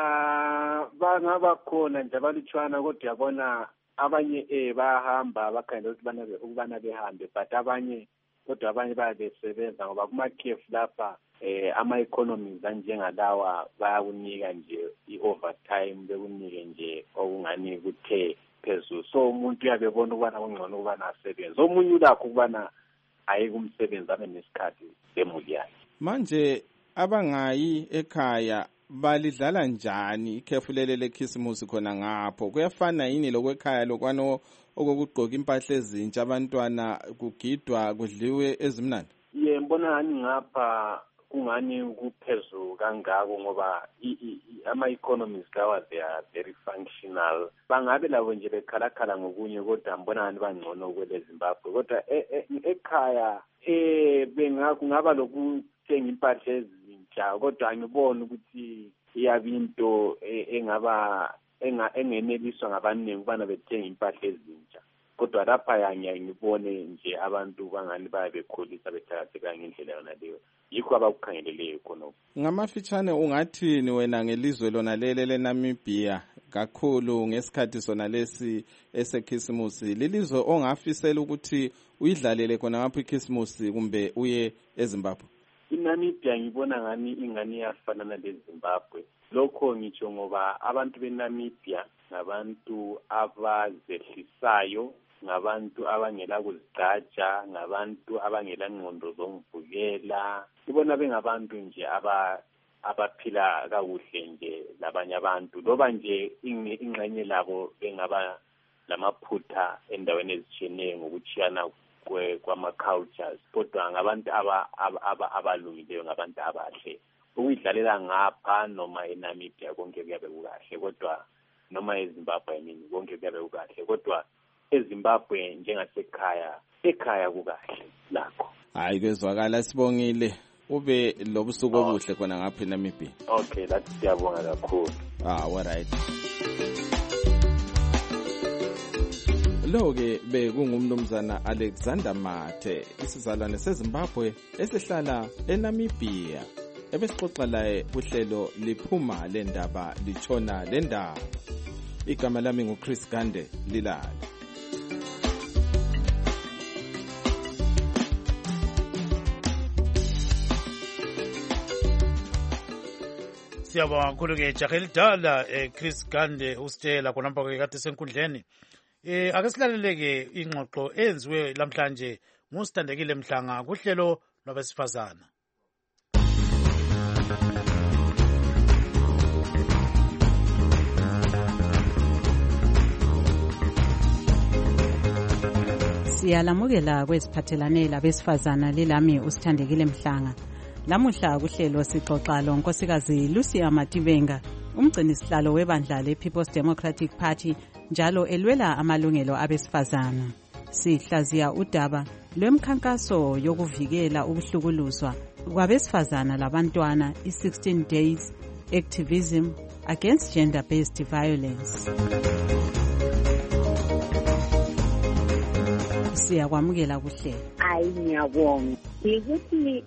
Ah, bangaba khona nje abalutshwana kodwa yabona abanye eh bayahamba bakhangela ukuthi bana ukubana behambe but abanye kodwa abanye bayabesebenza ngoba kumakhefu lapha eh ama-economies anjengalawa bayakunika nje i-overtime bekunike nje okungani kuthe phezulu so umuntu uyabebona ukubana kungcono ukubana asebenze omunye ulakho ukubana ayike umsebenzi abe nesikhathi semuli yakhe. Manje abangayi ekhaya balidlala njani ikhefu lele leChristmas khona ngapho? Kuyafana yini lokwekhaya lokwano okugqoka impahla ezintsha abantwana kugidwa kudliwe ezimnandi? Ye mbona ngani ngapha kungani kuphezulu kangako ngoba ama-economies lawa they are very functional. Bangabe labo nje bekhalakhala ngokunye kodwa mbona ngani bangcono kwele Zimbabwe kodwa ekhaya eh bengakungaba lokuthenga impahla ezintsha kodwa angiboni ukuthi iyabinto engaba engeneliswa ngabaningi ukubana bethenga impahla ezintsha kodwa lapha yanye ngibone nje abantu bangani bayabekholisa bethakatheka ngendlela yona leyo yikho abakukhangeleleyo khonokho. Ngamafitshane ungathini wena ngelizwe lona lele leNamibia kakhulu ngesikhathi sona lesi eseChristmas lilizwe ongafisela ukuthi uyidlalele khona ngapho iChristmas kumbe uye eZimbabwe? iNamibia ngibona ngani ingani yafana naleZimbabwe. Lokho ngitsho ngoba abantu beNamibia ngabantu abazehlisayo, ngabantu abangela kuzigcaja, ngabantu abangela ngqondo zomvukela. Ngibona bengabantu nje aba abaphila kakuhle nje labanye abantu loba nje ingxenye labo bengaba lamaphutha endaweni ezitshiyeneyo ngokuchiyana kwama-cultures kodwa ngabantu abalungileyo ngabantu abahle. Ukuyidlalela ngapha noma eNamibia konke kuyabe kukahle kodwa noma eZimbabwe yini konke kuyabe kukahle kodwa eZimbabwe njengasekhaya ekhaya kukahle lakho. Hayi kezwakala sibongile ube lobusuku obuhle khona ngapha eNamibia. Okay lathi siyabonga kakhulu. Ah all right. Lo-ke bekungumnumzana Alexander Mathe isizalwane seZimbabwe esihlala eNamibia ebesixoxa laye uhlelo liphuma lendaba litshona lendaba. Igama lami nguChris Gande Lilala. Siyabonga kakhulu ke jahe lidala eh, Chris Gande usitshela khonapha ke kade senkundleni. Eh ake silaleleke ingxoxo enziwe lamhlanje ngusithandekile Mhlanga kuhlelo lwabesifazana. Siyalamukela kwesiphathelane labesifazana lelami usithandekile Mhlanga. Lamuhla kuhlelo sixoxa lo nkosikazi Lucia Matibenga, umgcini sihlalo webandla lePeople's Democratic Party njalo elwela amalungelo abesifazana. Sihlaziya udaba lwemkhankaso yokuvikela ukuhlukuluzwa kwabesifazana labantwana i-sixteen days activism against gender-based violence. Siyakwamukela kuhle. Hayi ngiyabonga. Ukuthi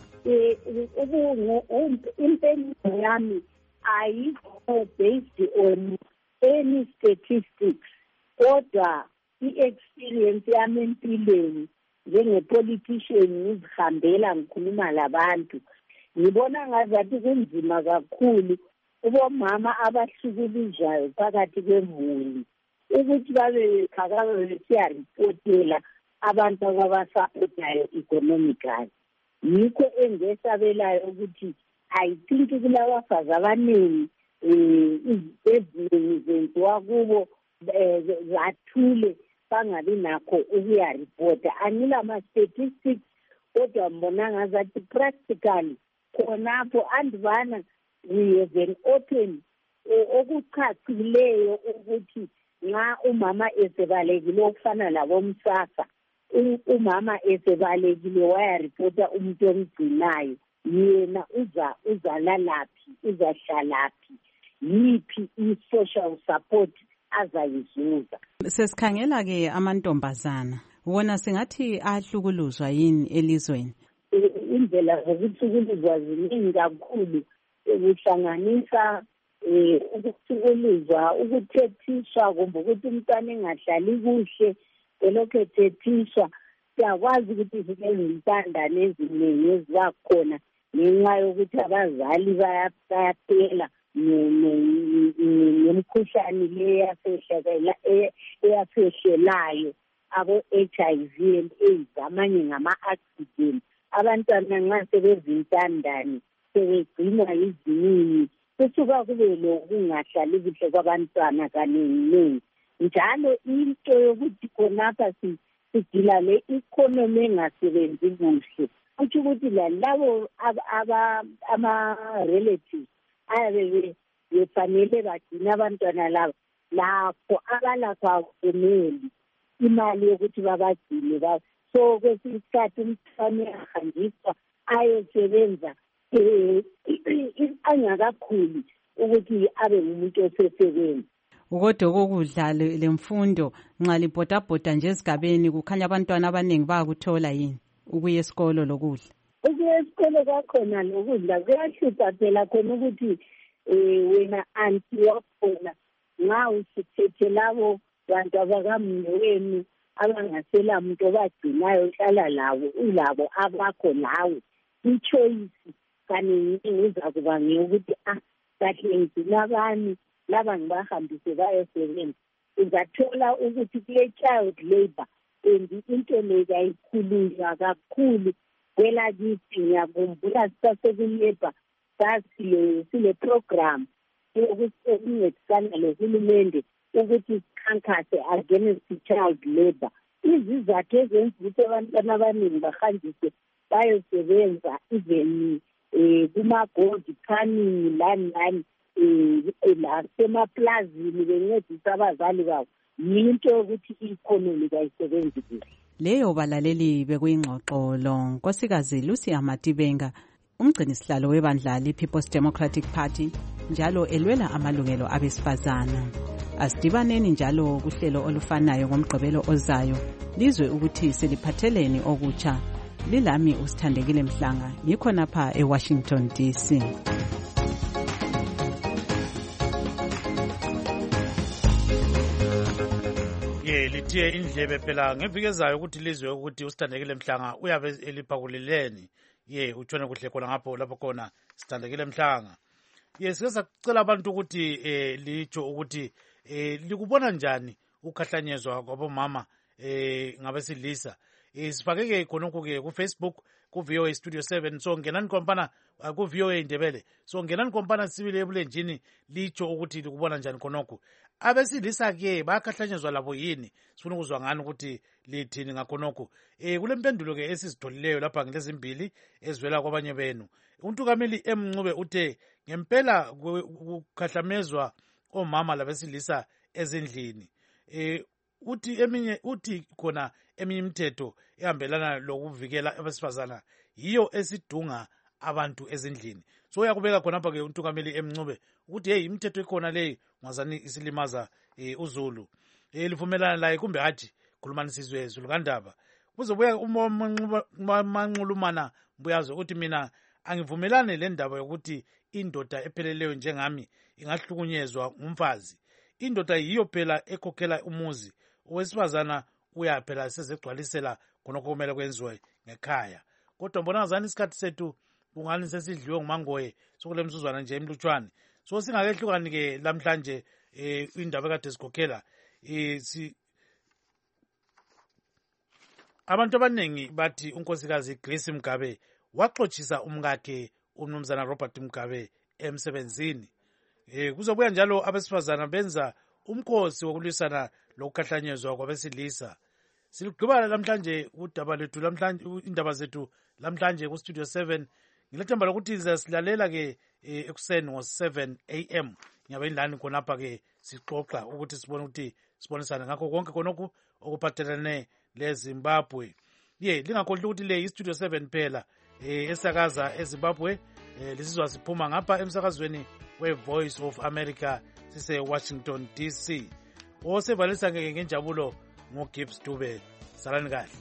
impendulo yami ayikho based on any statistics kodwa i-experience yami empilweni njenge-politician ngizihambela ngikhuluma labantu ngibona ngazathi kunzima kakhulu kubomama abahlukuluzwayo phakathi kwemuli ukuthi babe beqhakama besiyaripotela abantu ababasapotayo economically. Yikho engesabelayo ukuthi I think kulabafazi abaningi ezinengi zenziwa kubo zathule bangabi nakho ukuyaripota. Angilama-statistics kodwa mbona ngazathi practically khonapho andibana we have an open okuchachileyo ukuthi nxa umama esebalekile okufana labomsasa umama esebalekile wayaripota umuntu omgcinayo yena uza uzalalaphi uzahlalaphi yiphi i-social support azayizuza. Sesikhangela ke amantombazana wona singathi ahlukuluzwa yini elizweni? Indlela zokuhlukuluzwa ziningi kakhulu kuhlanganisa um ukuthukuluzwa, ukuthethiswa, kumbe ukuthi umntwana engahlali kuhle elokhu ethethiswa. Siyakwazi ukuthi sinezintandane eziningi ezibakhona ngenxa yokuthi abazali bayaphela nemikhuhlane le eyafehlelayo, abo-H I V and AIDS, amanye ngama-accident. Abantwana nxa sebezintandane sebegcinwa yizinini, kusuka kube lokungahlali kuhle kwabantwana kaningi. Njalo into yokuthi khonapha sidila le-economy engasebenzi kuhle, kutsho ukuthi lalabo ama-relatives ayabe befanele bagcine abantwana labo, lapho abalapho akumeli imali yokuthi babagcine. So kwesinye isikhathi umntwana uyahanjiswa ayosebenza angakakhuli ukuthi abe ngumuntu osesebenza. Kodwa kokudla lemfundo nxa libhodabhoda nje esigabeni kukhanya abantwana abaningi bayakuthola yini ukuya esikolo lokudla? Ukuya esikolo kwakhona lokudla kuyahlupha phela khona ukuthi um wena anti wakhona nxa usithethe labo bantu abakamnewenu abangasela muntu obagcinayo hlala labo ulabo abakho lawe, ichoice kaningi uzakuba ngeyokuthi ah kahle ngigcina abami laba ngibahambise bayosebenza. Uzathola ukuthi kule child labor and into le kayikhulunywa kakhulu kwelakithi. Ngiyakhumbula sisasekulabor sasile sile program yokuncedisana lohulumende ukuthi sikhankase against child labor. Izizathu ezenza ukuthi abantwana abaningi bahanjiswe bayosebenza even kuma-gold canning lani lani lasemaplazini bencedisa abazali babo, yinto yokuthi i-economy kayisebenzi kuhle. Leyo balaleli bekuyingxoxo lo Nkosikazi Lucy Amatibenga, umgcinisihlalo webandla le-People's Democratic Party, njalo elwela amalungelo abesifazana. Asidibaneni njalo kuhlelo olufanayo ngomgqibelo ozayo, lizwe ukuthi seliphatheleni okutsha. Lilami uSithandekile Mhlanga, ngikhonapha eWashington D C. ye lithiye indlebe phela ngeviki ezayo ukuthi lizwe ukuthi uSithandekile Mhlanga uyabe eliphakuleleni. ye utshone kuhle khona ngapho lapho khona Sithandekile Mhlanga. ye sike sacela abantu ukuthi eh litsho ukuthi eh likubona njani ukhahlanyezwa kwabomama eh ngabesilisa. eh sifakeke khonokho ke ku Facebook ku V O A Studio seven. So ngenani kompana ku V O A Ndebele. So ngenani kompana sibile ebulenjini litsho ukuthi likubona njani khonokho. Abesilisa ke bakhahlanyezwa labo yini? Sifuna ukuzwa ngani ukuthi lithini ngakhonokho. Eh kulempendulo ke esizitholileyo lapha ngilezimbili ezivela kwabanye benu. uNtukameli Emncube uthe ngempela kukhahlamezwa omama labesilisa ezindlini. eh uthi eminye uthi khona eminye imithetho ehambelana lokuvikela abesifazana yiyo esidunga abantu ezindlini. So uyakubeka khonapha ke uNtukameli Emncube ukuthi hey imithetho ekhona leyi ngwazani isilimaza eh, uZulu. eh livumelana laye kumbe hathi khulumanisizwe Zulu kandaba. Kuzobuya umanqulumana buyazo uthi mina angivumelane le ndaba yokuthi indoda epheleleyo njengami ingahlukunyezwa ngumfazi. Indoda yiyo phela ekhokhela umuzi, owesifazana uyaphela sezegcwalisela khonokho kumele kwenziwe ngekhaya. Kodwa mbona ngazani isikhathi sethu kungani sesidliwe ngumangoye sokulemsuzwana nje emlutshwane. So singakehlukani ke lamhlanje eh indaba ekade sikhokhela eh si abantu abanengi bathi unkosikazi Grace Mgabe waxoxisa umkakhe umnumzana Robert Mgabe emsebenzini. Eh kuzobuya njalo abesifazana benza umkhosi wokulwisana lokukhahlanyezwa kwabesilisa. Siligqibala namhlanje udaba lethu namhlanje indaba zethu namhlanje ku Studio seven. Ngilethemba lokuthi sizasilalela ke ekuseni ngo seven A M ngiyabe indlani khonapha ke sixoxa ukuthi sibone ukuthi sibonisana ngakho konke khonokho okuphathelane leZimbabwe. Ye lingakhohlwa ukuthi le iStudio seven phela eh esakaza eZimbabwe. eh lisizwa siphuma ngapha emsakazweni we-Voice of America sise Washington D C. Osevalisa ngeke ngenjabulo ngoGibbs Dube. Salani kahle.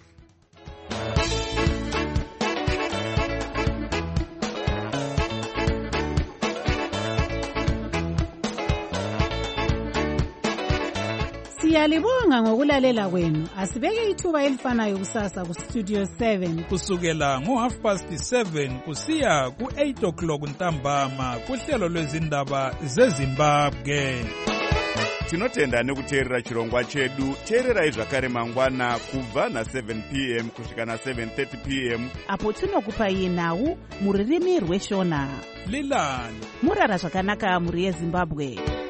Siyalibonga ngokulalela kwenu. Asibeke ithuba elifanayo kusasa ku Studio seven kusukela ngo half past seven kusiya ku eight o'clock ntambama kuhlelo lwezindaba zeZimbabwe. Tinotenda nekuteerera chirongwa chedu. Teererai zvakare mangwana kubva na seven p m kusvika na seven thirty p m apo tinokupai nhau muririmi rweshona. Lilani murara zvakanaka muri yeZimbabwe.